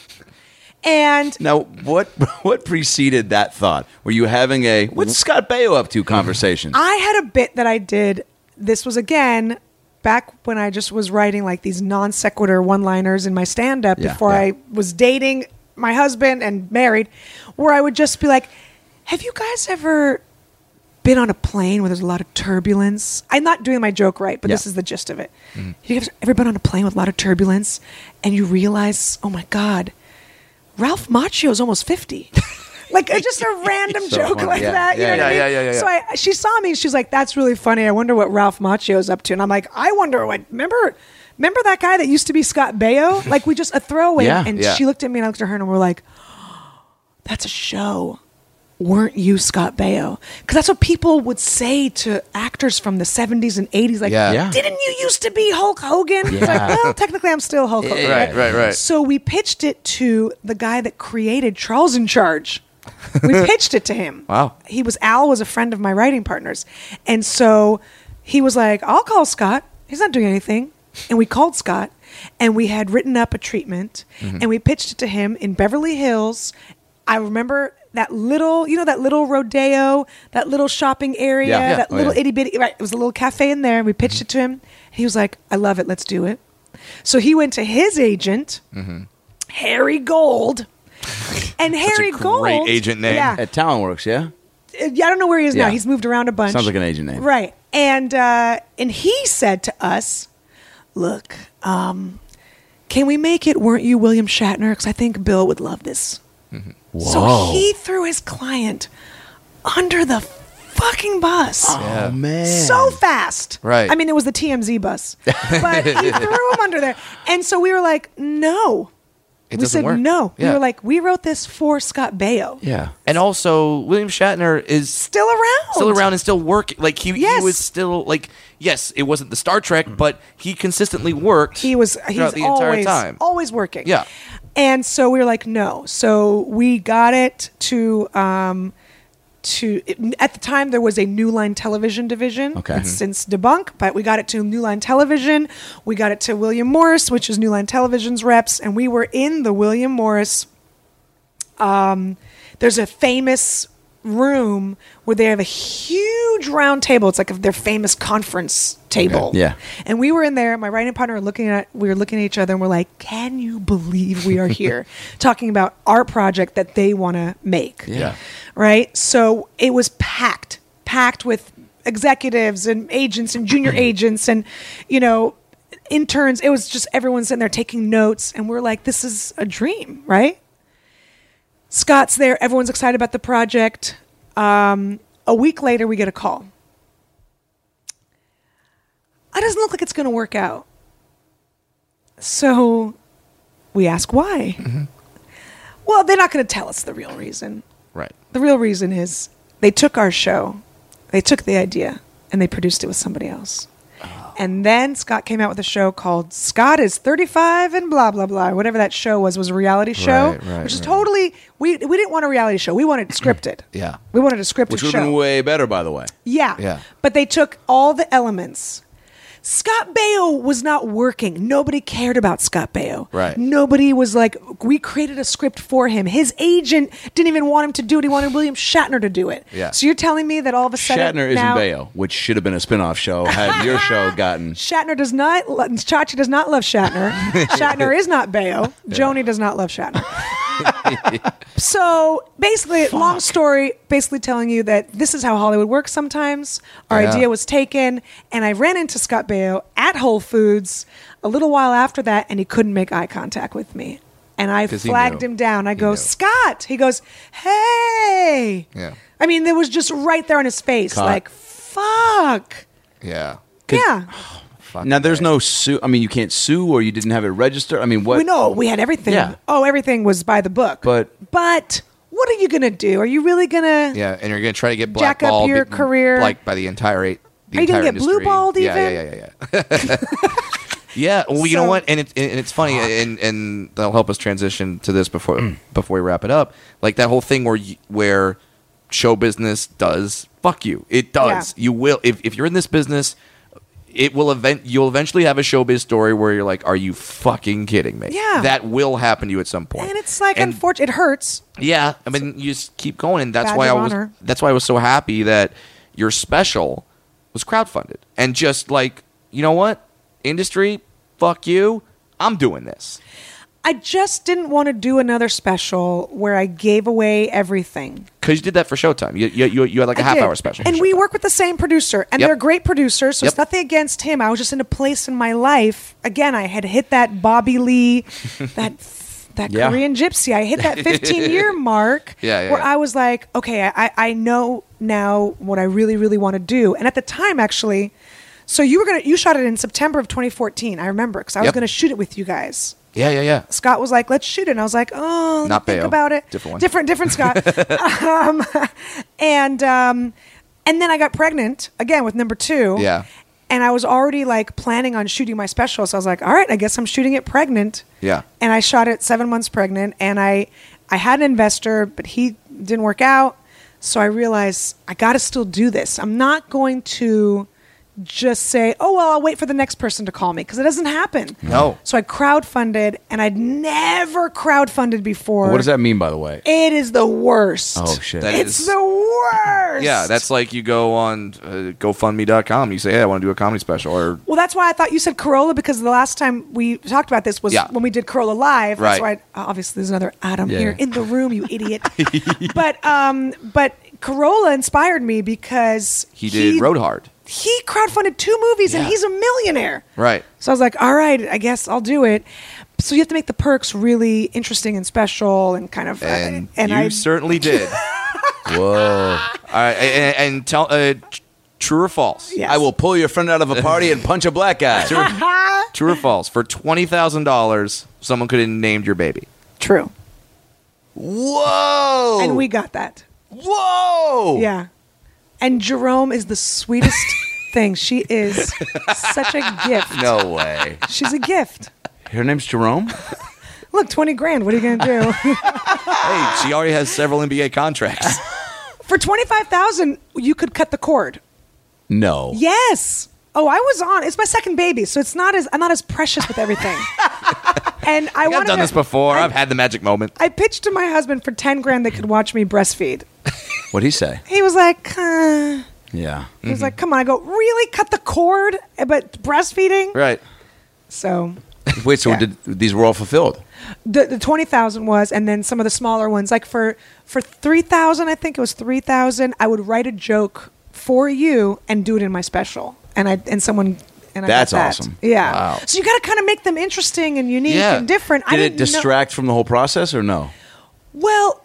And now, what preceded that thought? Were you having a what's Scott Baio up to conversation? I had a bit that I did. This was, again, back when I just was writing like these non sequitur one-liners in my stand-up before I was dating my husband and married, where I would just be like, have you guys ever been on a plane where there's a lot of turbulence? I'm not doing my joke right, but this is the gist of it. Mm-hmm. You ever been on a plane with a lot of turbulence and you realize, oh my God, Ralph Macchio's almost 50. Like just a random joke like that. You know what I mean? So she saw me and she's like, that's really funny. I wonder what Ralph Macchio's up to. And I'm like, I wonder what, remember that guy that used to be Scott Baio? Like we just a throwaway. And she looked at me and I looked at her and we're like, oh, that's a show. Weren't you Scott Baio? Because that's what people would say to actors from the 70s and 80s. Like, didn't you used to be Hulk Hogan? It's like, well, technically I'm still Hulk Hogan. Right. So we pitched it to the guy that created Charles in Charge. We pitched it to him. Wow. Al was a friend of my writing partner's. And so he was like, I'll call Scott. He's not doing anything. And we called Scott and we had written up a treatment and we pitched it to him in Beverly Hills. I remember that little rodeo, that little shopping area, little itty bitty, right? It was a little cafe in there. And we pitched it to him. He was like, I love it. Let's do it. So he went to his agent, Harry Gold. And Harry Gold. Great agent name. At Talentworks, yeah? I don't know where he is now. He's moved around a bunch. Sounds like an agent name. Right. And he said to us, look, can we make it Weren't You William Shatner? Because I think Bill would love this. So he threw his client under the fucking bus. Oh, man. So fast. Right. I mean, it was the TMZ bus. But he threw him under there. And so we were like, no. It doesn't work. No. We were like, we wrote this for Scott Baio. Yeah. And also, William Shatner is still around and still working. Like he was still like, yes, it wasn't the Star Trek, but he consistently worked. He's the entire time, always working. Yeah. And so we were like, no. So we got it to at the time there was a New Line Television division. Okay. It's since debunked, but we got it to New Line Television. We got it to William Morris, which is New Line Television's reps, and we were in the William Morris. There's a famous room where they have a huge round table. It's like their famous conference table. Okay. Yeah. And we were in there, my writing partner we were looking at each other and we're like, can you believe we are here talking about our project that they want to make? Yeah. Right? So it was packed with executives and agents and junior agents and, interns. It was just everyone sitting there taking notes and we're like, this is a dream, right? Scott's there. Everyone's excited about the project. A week later, we get a call. It doesn't look like it's going to work out. So we ask why. Mm-hmm. Well, they're not going to tell us the real reason. Right. The real reason is they took our show, they took the idea, and they produced it with somebody else. And then Scott came out with a show called Scott is 35 and blah, blah, blah. Whatever that show was a reality show. Which is totally, we didn't want a reality show. We wanted scripted. Yeah. We wanted a scripted Which show. would have been way better, by the way. Yeah. But they took all the elements. Scott Baio was not working. Nobody cared about Scott Baio. Right. Nobody was like, we created a script for him. His agent didn't even want him to do it. He wanted William Shatner to do it. Yeah. So you're telling me that all of a sudden Shatner isn't Baio, which should have been a spin-off show had your show gotten... Chachi does not love Shatner. Shatner is not Baio. Joni does not love Shatner. So basically, long story, basically telling you that this is how Hollywood works sometimes. Our idea was taken, and I ran into Scott Baio at Whole Foods a little while after that, and he couldn't make eye contact with me. And I flagged him down. I go, Scott! He goes, hey! Yeah. I mean, it was just right there on his face. Caught. Like, fuck! Yeah. Yeah. Now, there's no sue. I mean, you can't sue or you didn't have it registered. I mean, what? We had everything. Yeah. Oh, everything was by the book. But what are you going to do? Are you really going to Yeah, and you're going to try to get jack blackballed up your career? like by the entire the Are you gonna entire get blue industry. balled Yeah. Yeah, well, you know So- what, and it's funny, and that'll help us transition to this before we wrap it up. Like that whole thing where show business does fuck you. It does. Yeah. You will if you're in this business, you'll eventually have a showbiz story where you're like, are you fucking kidding me? Yeah. That will happen to you at some point. And it's like, And- unfortunate. It hurts. Yeah, I mean, you just keep going, and that's Badge why of I was. honor. That's why I was so happy that your special was crowdfunded, and just like, you know what, industry, fuck you, I'm doing this. I just didn't want to do another special where I gave away everything. Because you did that for Showtime. You had like a I half did. hour special. And for we Showtime. work with the same producer, and Yep. they're great producers, so Yep. it's nothing against him. I was just in a place in my life. Again, I had hit that Bobby Lee, that Yeah. Korean gypsy. I hit that 15-year mark Yeah, where yeah. I was like, okay, I know now what I really, really want to do. And at the time, actually, so you shot it in September of 2014. I remember because I was Yep. going to shoot it with you guys. Yeah. Scott was like, let's shoot it. And I was like, oh, let me Not think Bayo. about it. Different one. Different Scott. And then I got pregnant again with number 2. Yeah. And I was already like planning on shooting my special. So I was like, all right, I guess I'm shooting it pregnant. Yeah. And I shot it 7 months pregnant. And I had an investor, but he didn't work out. So I realized I got to still do this. I'm not going to just say, oh, well, I'll wait for the next person to call me, because it doesn't happen. No. So I crowdfunded, and I'd never crowdfunded before. What does that mean, by the way? It is the worst. Oh, shit. That It's is- the worst. Yeah, that's like you go on GoFundMe.com. You say, hey, I want to do a comedy special. Or Well, that's why I thought you said Corolla, because the last time we talked about this was Yeah. when we did Corolla Live. That's Right. why obviously there's another Adam Yeah. here in the room, you idiot. But Corolla inspired me because he did Road Hard. He crowdfunded 2 movies, and Yeah. he's a millionaire. Right. So I was like, all right, I guess I'll do it. So you have to make the perks really interesting and special and kind of. And you I certainly did. Whoa. All right, and tell true or false? Yes. I will pull your friend out of a party and punch a black guy. True or false? For $20,000, someone could have named your baby. True. Whoa. And we got that. Whoa. Yeah. And Jerome is the sweetest thing. She is such a gift. No way. She's a gift. Her name's Jerome? Look, 20 grand. What are you going to do? Hey, she already has several NBA contracts. For 25,000, you could cut the cord. No. Yes. Oh, I was on. It's my second baby, so I'm not as precious with everything. And I I've wanted done to- this before. I- I've had the magic moment. I pitched to my husband for 10 grand they could watch me breastfeed. What'd he say? He was like, Yeah. he was like, come on. I go, really? Cut the cord? But breastfeeding? Right. So Wait, so Yeah. these were all fulfilled? the 20,000 was, and then some of the smaller ones, like for 3,000, I think it was 3,000, I would write a joke for you and do it in my special. And I got That's that. awesome. Yeah. Wow. So you got to kind of make them interesting and unique Yeah. and different. Did it didn't know- distract from the whole process or no? Well,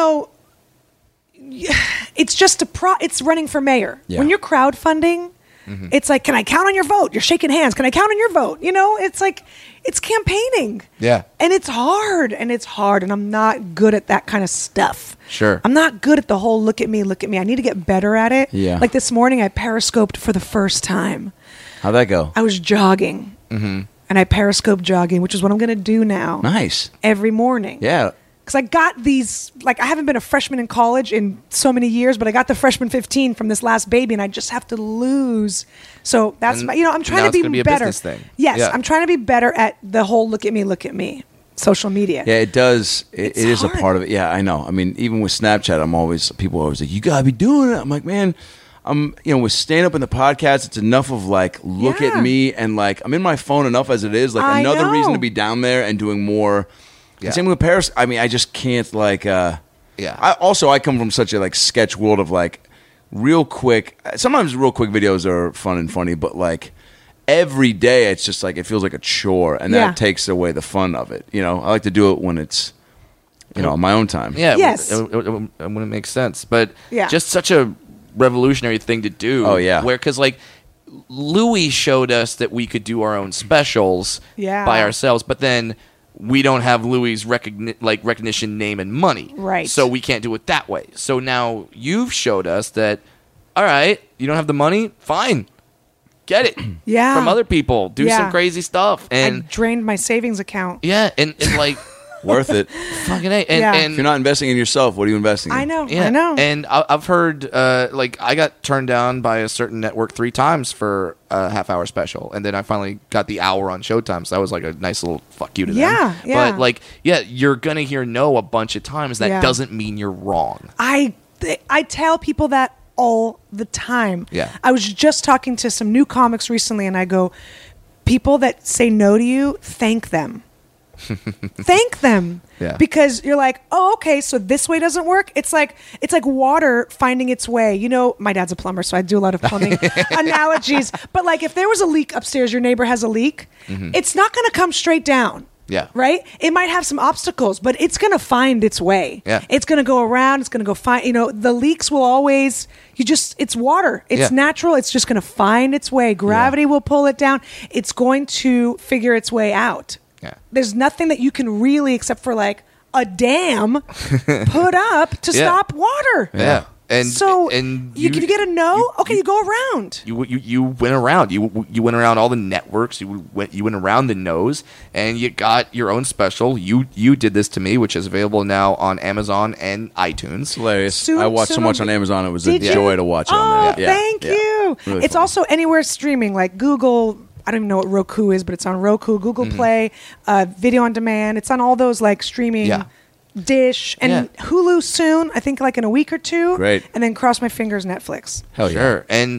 it's just it's running for mayor. Yeah. When you're crowdfunding, it's like, can I count on your vote? You're shaking hands. Can I count on your vote? It's like, it's campaigning. Yeah. And it's hard, and I'm not good at that kind of stuff. Sure. I'm not good at the whole look at me. I need to get better at it. Yeah. Like this morning, I periscoped for the first time. How'd that go? I was jogging. And I periscope jogging, which is what I'm going to do now. Nice. Every morning. Yeah. Because I got these, like, I haven't been a freshman in college in so many years, but I got the freshman 15 from this last baby, and I just have to lose. So that's And my, I'm now trying to it's gonna be be a better. business thing. Yes, Yeah. I'm trying to be better at the whole look at me, social media. Yeah, it does. It It's is hard. a part of it. Yeah, I know. I mean, even with Snapchat, people are always like, you gotta be doing it. I'm like, man, with stand up and the podcast, it's enough of like, look Yeah. at me, and like, I'm in my phone enough as it is. Like, I another know. reason to be down there and doing more. Yeah. Same with Paris. I mean, I just can't like. Yeah. I come from such a like sketch world of like real quick. Sometimes real quick videos are fun and funny, but like every day, it's just like it feels like a chore, and Yeah. that takes away the fun of it. I like to do it when it's on my own time. Yeah. Yes. It wouldn't make sense. But Yeah. just such a revolutionary thing to do. Oh, yeah. Because, like, Louis showed us that we could do our own specials Yeah. by ourselves, but then we don't have Louis' recognition, name, and money. Right. So we can't do it that way. So now you've showed us that, all right, you don't have the money? Fine. get it Yeah. from other people. Do Yeah. some crazy stuff. I And drained my savings account. yeah, and like Worth it. fucking A. And, Yeah. and If you're not investing in yourself, what are you investing in? I know. yeah, I know. And I've heard, like, I got turned down by a certain network 3 times for a half-hour special, and then I finally got the hour on Showtime. So that was like a nice little fuck you to them. Yeah, yeah. But like, yeah, you're gonna hear no a bunch of times. That Yeah. doesn't mean you're wrong. I tell people that all the time. Yeah. I was just talking to some new comics recently, and I go, people that say no to you, thank them. Thank them. Yeah. Because you're like, oh, okay, so this way doesn't work. It's like water finding its way. You know, my dad's a plumber, so I do a lot of plumbing analogies. But like, if there was a leak upstairs, your neighbor has a leak, it's not going to come straight down. Yeah. Right? It might have some obstacles, but it's going to find its way. Yeah. It's going to go around. It's going to go find, the leaks will always, it's water. It's Yeah. natural. It's just going to find its way. Gravity will pull it down. It's going to figure its way out. Yeah. There's nothing that you can really, except for like a dam, put up to Yeah. stop water. Yeah. And So and you get a no? Okay, you go around. You went around. You went around all the networks. You went around the nose, and you got your own special. You did this to me, which is available now on Amazon and iTunes. It's hilarious. Soon- I watched so soon much will on be- Amazon. It was a Did you? joy to watch Oh, on there. Yeah, thank yeah. you. Really It's funny. also anywhere streaming, like Google. I don't even know what Roku is, but it's on Roku, Google Mm-hmm. Play, Video on Demand. It's on all those like streaming. Yeah. Dish and Yeah. Hulu soon. I think like in a week or two. Great. And then cross my fingers, Netflix. Hell yeah. Sure. And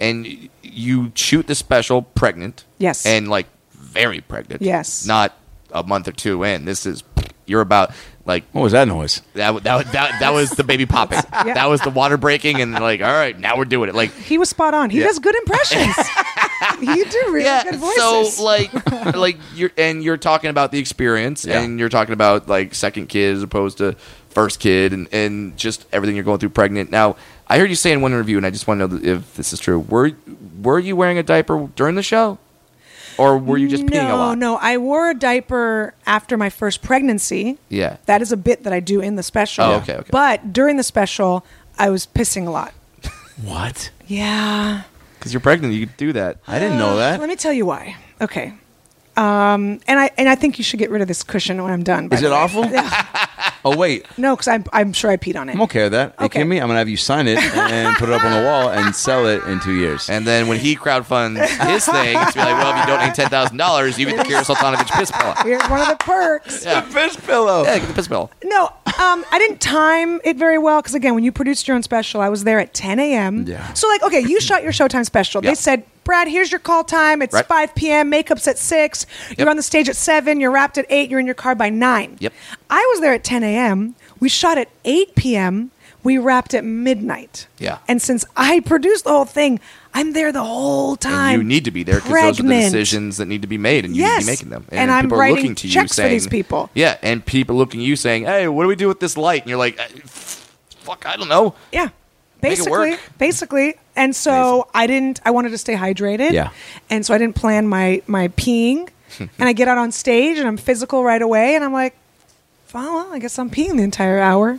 you shoot the special pregnant. Yes. And like very pregnant. Yes. Not a month or two in. This is you're about like What was that noise? that was the baby popping. Yeah. That was the water breaking, and like, all right, now we're doing it. Like, He was spot on. He Yeah. does good impressions. You do really good voices. so like you're talking about the experience, Yeah. and you're talking about like second kid as opposed to first kid, and just everything you're going through pregnant. Now, I heard you say in one interview, and I just want to know if this is true. Were you wearing a diaper during the show, or were you just peeing a lot? No, I wore a diaper after my first pregnancy. Yeah. That is a bit that I do in the special. Oh, okay. But during the special, I was pissing a lot. What? Yeah. Because you're pregnant, you could do that. I didn't know that. Let me tell you why. Okay. And I think you should get rid of this cushion when I'm done. by Is the it way. awful? Yeah. Oh, wait. No, because I'm sure I peed on it. I'm okay with that. Are you Okay. kidding me? I'm going to have you sign it and put it up on the wall and sell it in 2 years. And then when he crowdfunds his thing, it's be like, well, if you donate $10,000, you get the Kira Sultanovich piss pillow. Here's one of the perks. Yeah. Fish pillow. Yeah, get the piss pillow. No, I didn't time it very well because, again, when you produced your own special, I was there at 10 a.m. Yeah. So, like, okay, you shot your Showtime special. Yeah. They said, Brad, here's your call time. It's Right. 5 p.m. Makeup's at 6. You're Yep. on the stage at 7. You're wrapped at 8. You're in your car by 9. Yep. I was there at 10 a.m. We shot at 8 p.m. We wrapped at midnight. Yeah. And since I produced the whole thing, I'm there the whole time. And you need to be there because those are the Pregnant. decisions that need to be made, and you need Yes. to be making them. And I'm people are writing looking to you checks for saying, these people. Yeah, and people looking at you saying, "Hey, what do we do with this light?" And you're like, "Fuck, I don't know." Yeah. Make it work. Basically. And so I wanted to stay hydrated. Yeah. And so I didn't plan my peeing. And I get out on stage and I'm physical right away. And I'm like, well, I guess I'm peeing the entire hour.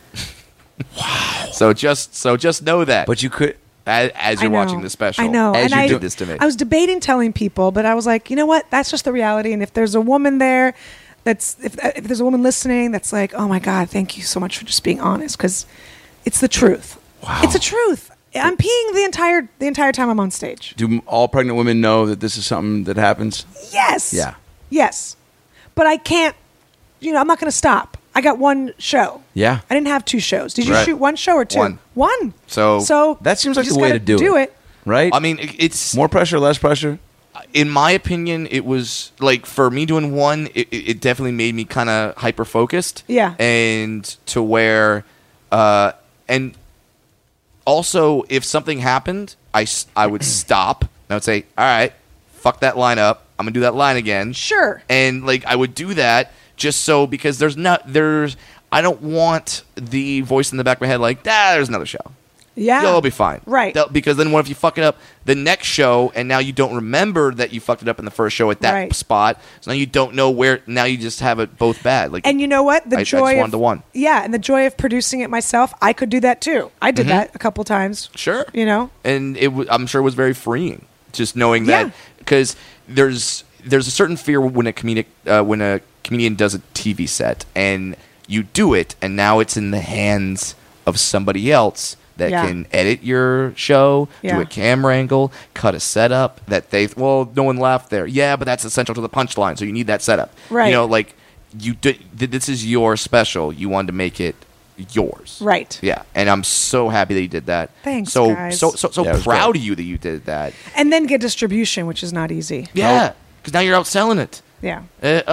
So just know that. But you could. as you're I know. watching the special, I know. as And you did this to me. I was debating telling people, but I was like, you know what? That's just the reality. And if there's a woman there if there's a woman listening that's like, oh my God, thank you so much for just being honest, because it's the truth. Wow. It's the truth. I'm peeing the entire time I'm on stage. Do all pregnant women know that this is something that happens? Yes. Yeah. Yes. But I can't, I'm not going to stop. I got one show. Yeah. I didn't have 2 shows. Did you Right. shoot 1 show or 2? One. 1. So That seems like you the just way gotta to do it. Right? I mean, it's More pressure, less pressure? in my opinion, it was like for me doing one, it definitely made me kind of hyper focused. Yeah. And to where, and also if something happened, I would stop and I would say, all right, fuck that line up. I'm gonna do that line again. Sure. And like I would do that just so because I don't want the voice in the back of my head like, there's another show. Yeah. You'll be fine. Right. Because then what if you fuck it up the next show and now you don't remember that you fucked it up in the first show at that Right. spot. So now you don't know where, now you just have it both bad. Like, And you know what? I just wanted the one. Yeah, and the joy of producing it myself, I could do that too. I did that a couple times. Sure. You know? And I'm sure it was very freeing. Just knowing Yeah. that, because there's a certain fear when a comedian does a TV set and you do it, and now it's in the hands of somebody else that Yeah. can edit your show, Yeah. do a camera angle, cut a setup that no one laughed there. Yeah, but that's essential to the punchline, so you need that setup. Right. You know, like this is your special. You wanted to make it yours. Right. Yeah, and I'm so happy that you did that. Thanks, so guys. so Yeah, it was proud great. of you that you did that. And then get distribution, which is not easy. Yeah, because now you're out selling it. Yeah.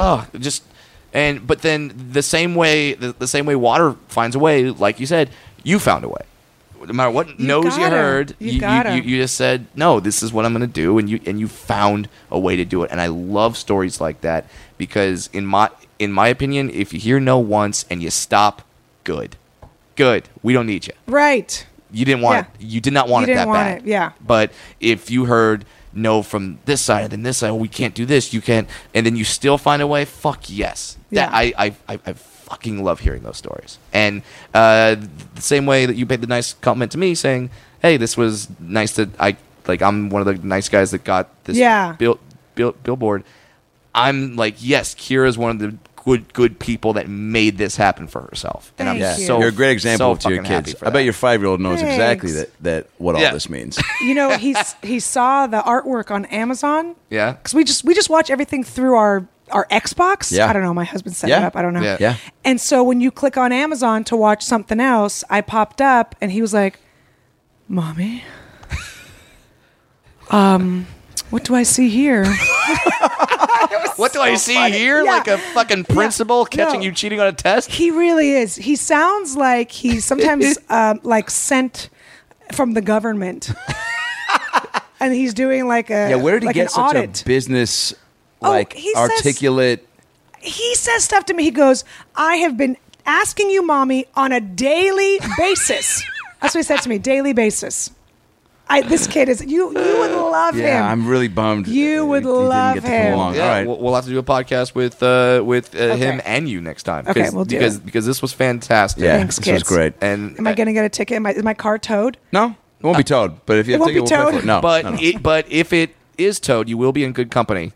But then the same way water finds a way, like you said, you found a way. No matter what You nose you gotta. heard, You gotta. you just said, no, this is what I'm going to do, and you found a way to do it. And I love stories like that because in my opinion, if you hear no once and you stop, good. We don't need you. Right. You didn't want Yeah. it. You did not want You it that didn't want bad. it, yeah. But if you heard no from this side and then this side, we can't do this, you can't, and then you still find a way, fuck yes. That Yeah. I fucking love hearing those stories. And the same way that you paid the nice compliment to me saying, hey, this was nice that I'm one of the nice guys that got this Yeah. billboard. I'm like, yes, Kira's one of the good people that made this happen for herself. And I'm Thank you. so You're a great example so to your fucking happy kids. for I bet that. your 5-year-old knows exactly Thanks. that what all Yeah. this means. You know, he saw the artwork on Amazon. Yeah. Because we just watch everything through our Xbox. Yeah. I don't know. My husband set Yeah. it up. I don't know. Yeah. Yeah. And so when you click on Amazon to watch something else, I popped up and he was like, Mommy, what do I see here? What do I see here? Yeah. Like a fucking principal catching No. you cheating on a test? He really is. He sounds like he's sometimes like sent from the government. And he's doing like a Yeah, where did he like get an such audit. a business, Oh, like he says- articulate? He says stuff to me. He goes, I have been asking you, Mommy, on a daily basis. That's what he said to me, daily basis. This kid is, you would love him. Yeah, I'm really bummed. You would he didn't love get to come him. along. Yeah, All right. we'll have to do a podcast with him and you next time. Okay, we'll do it. because this was fantastic. Yeah, Thanks, this kids. was great. And Am I going to get a ticket? Is my car towed? No, it won't be towed. But if you It have to won't take it, be we'll pay for towed? it. No, but no, no. but if it is towed, you will be in good company.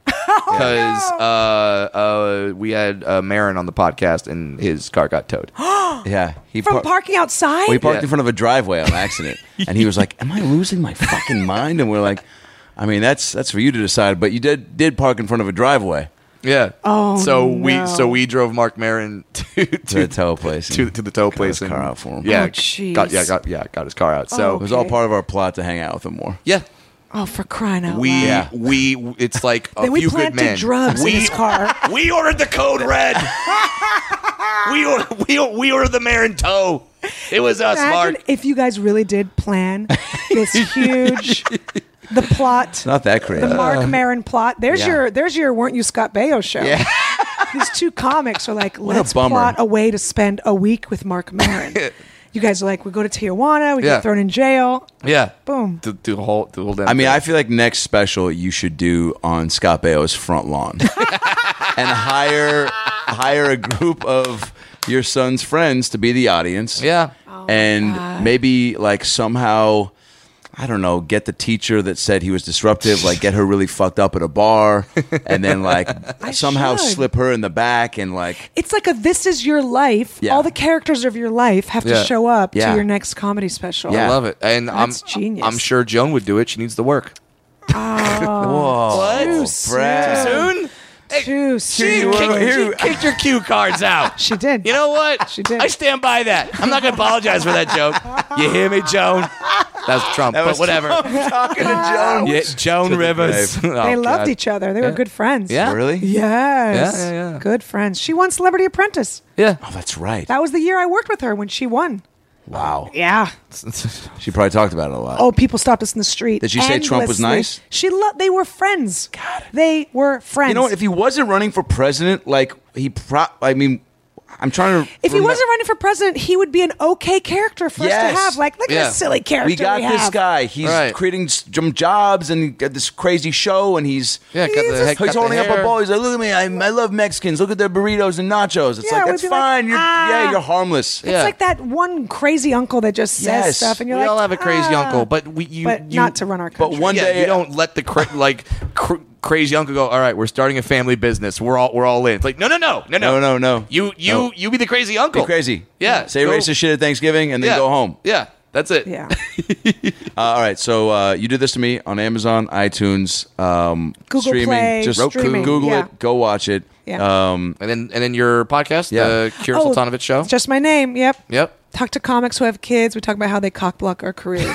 Because we had Marin on the podcast and his car got towed. Yeah, he From parking outside? Well, he parked Yeah. in front of a driveway on accident, and he was like, "Am I losing my fucking mind?" And we're like, "I mean, that's for you to decide." But you did park in front of a driveway Yeah. Oh, so no. we drove Mark Marin to to the tow place. to the tow place his car out for him. Yeah, Oh, jeez. got his car out. So Oh. It was all Okay. part of our plot to hang out with him more. yeah. Oh, for crying out We loud. Yeah. it's like a Then we few good planted men. drugs in his car. We ordered the code red. we ordered the Marin tow. It was us, Imagine Mark. if you guys really did plan this huge, the plot, Not that crazy. the Mark Maron plot. There's Yeah. your Weren't You Scott Baio show. Yeah. These two comics are like, a let's bummer. plot a way to spend a week with Mark Maron. You guys are like, we go to Tijuana, we Yeah. get thrown in jail. Yeah. Boom. The whole damn I mean, thing. I feel like next special you should do on Scott Baio's front lawn, and hire a group of your son's friends to be the audience. yeah. And maybe like somehow, I don't know, get the teacher that said he was disruptive, like get her really fucked up at a bar, and then like somehow should. slip her in the back and like. It's like a This Is Your Life. Yeah. All the characters of your life have Yeah. to show up Yeah. to your next comedy special. Yeah. I love it. And That's genius. I'm sure Joan would do it. She needs the work. Whoa, Too Brad. Soon? Too soon. She kicked your cue cards out. She did. You know what? She did. I stand by that. I'm not going to apologize for that joke. You hear me, Joan? That's Trump, That but was whatever. Talking to Joan. Yeah, Joan the Rivers. grave. They loved each other. They were good friends. Yeah. Really? Yes. Yeah. Good friends. She won Celebrity Apprentice. Yeah. Oh, that's right. That was the year I worked with her when she won. Wow. Yeah. She probably talked about it a lot. Oh, people stopped us in the street. Did she say Trump was endlessly. nice? They were friends. God. They were friends. You know what? If he wasn't running for president, like I mean, I'm trying to. If he wasn't running for president, he would be an okay character for us to have. Like, look at this silly character we got this have. guy. He's creating some jobs and got this crazy show, and he's he's holding up a bowl. He's like, look at me, I love Mexicans. Look at their burritos and nachos. It's like, that's fine. Like, you're harmless. It's like that one crazy uncle that just says stuff, and you're we like, all have a crazy uncle, but not to run our country. But one day you don't let the crazy uncle go, all right, we're starting a family business. We're all in. It's like, no. You be the crazy uncle. Be crazy. Yeah. Say racist shit at Thanksgiving and then go home. Yeah. That's it. Yeah. All right. So you did this to me on Amazon, iTunes, Google streaming. Play, Just streaming. Google it. Go watch it. Yeah. And then your podcast, the Kira Sultanovich Show. It's just my name. Yep. Talk to comics who have kids. We talk about how they cockblock our careers.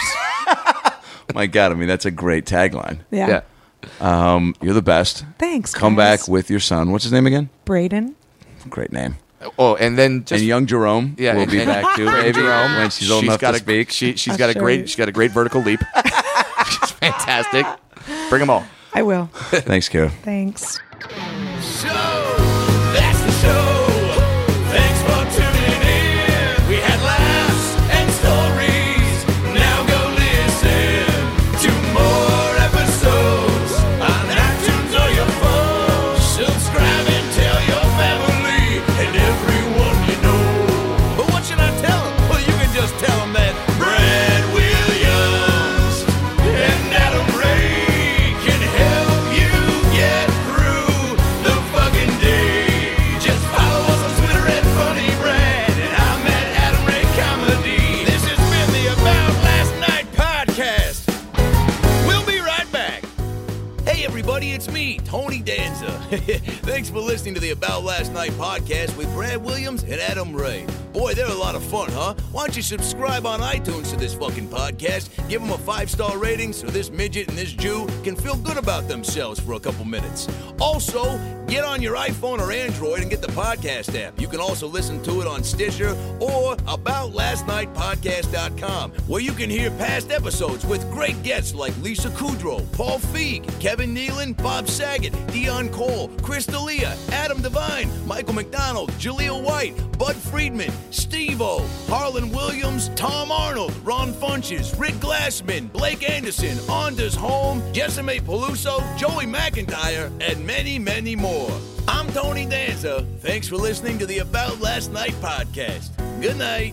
My God, I mean, that's a great tagline. Yeah. You're the best. Thanks. Come guys. back with your son. What's his name again? Braden. Great name. Oh, and then And young Jerome will be back too, baby. When she's old enough to speak. She's got a great vertical leap. She's fantastic. Bring them all. I will. Thanks, Kira. Thanks. So, that's the show. Thanks for tuning in. We had laughs and stories. Now go listen to more episodes on iTunes or your phone. Subscribe and tell your family and everyone you know. But what should I tell them? Well, you can just tell them that Brad Williams and Adam Ray can help you get through the fucking day. Just follow us on Twitter at Funny Brad, and I'm at Adam Ray Comedy. This has been the About Last Night podcast. We'll be right back. Hey everybody, it's me, Tony Danza. Thanks for listening to the About Last Night podcast with Brad Williams and Adam Ray. Boy, they're a lot of fun, huh? Why don't you subscribe on iTunes to this fucking podcast? Give them a 5-star rating so this midget and this Jew can feel good about themselves for a couple minutes. Also, get on your iPhone or Android and get the podcast app. You can also listen to it on Stitcher or AboutLastNightPodcast.com, where you can hear past episodes with great guests like Lisa Kudrow, Paul Feig, Kevin Nealon, Bob Saget, Dion Cole, Chris D'Elia, Adam Devine, Michael McDonald, Jaleel White, Bud Friedman, Steve-O, Harlan Williams, Tom Arnold, Ron Funches, Rick Glassman, Blake Anderson, Anders Holm, Jessime Peluso, Joey McIntyre, and many, many more. I'm Tony Danza. Thanks for listening to the About Last Night podcast. Good night.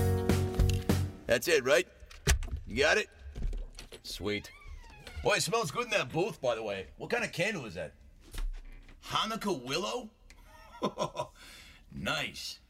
That's it, right? You got it? Sweet. Boy, it smells good in that booth, by the way. What kind of candle is that? Hanukkah willow? Nice.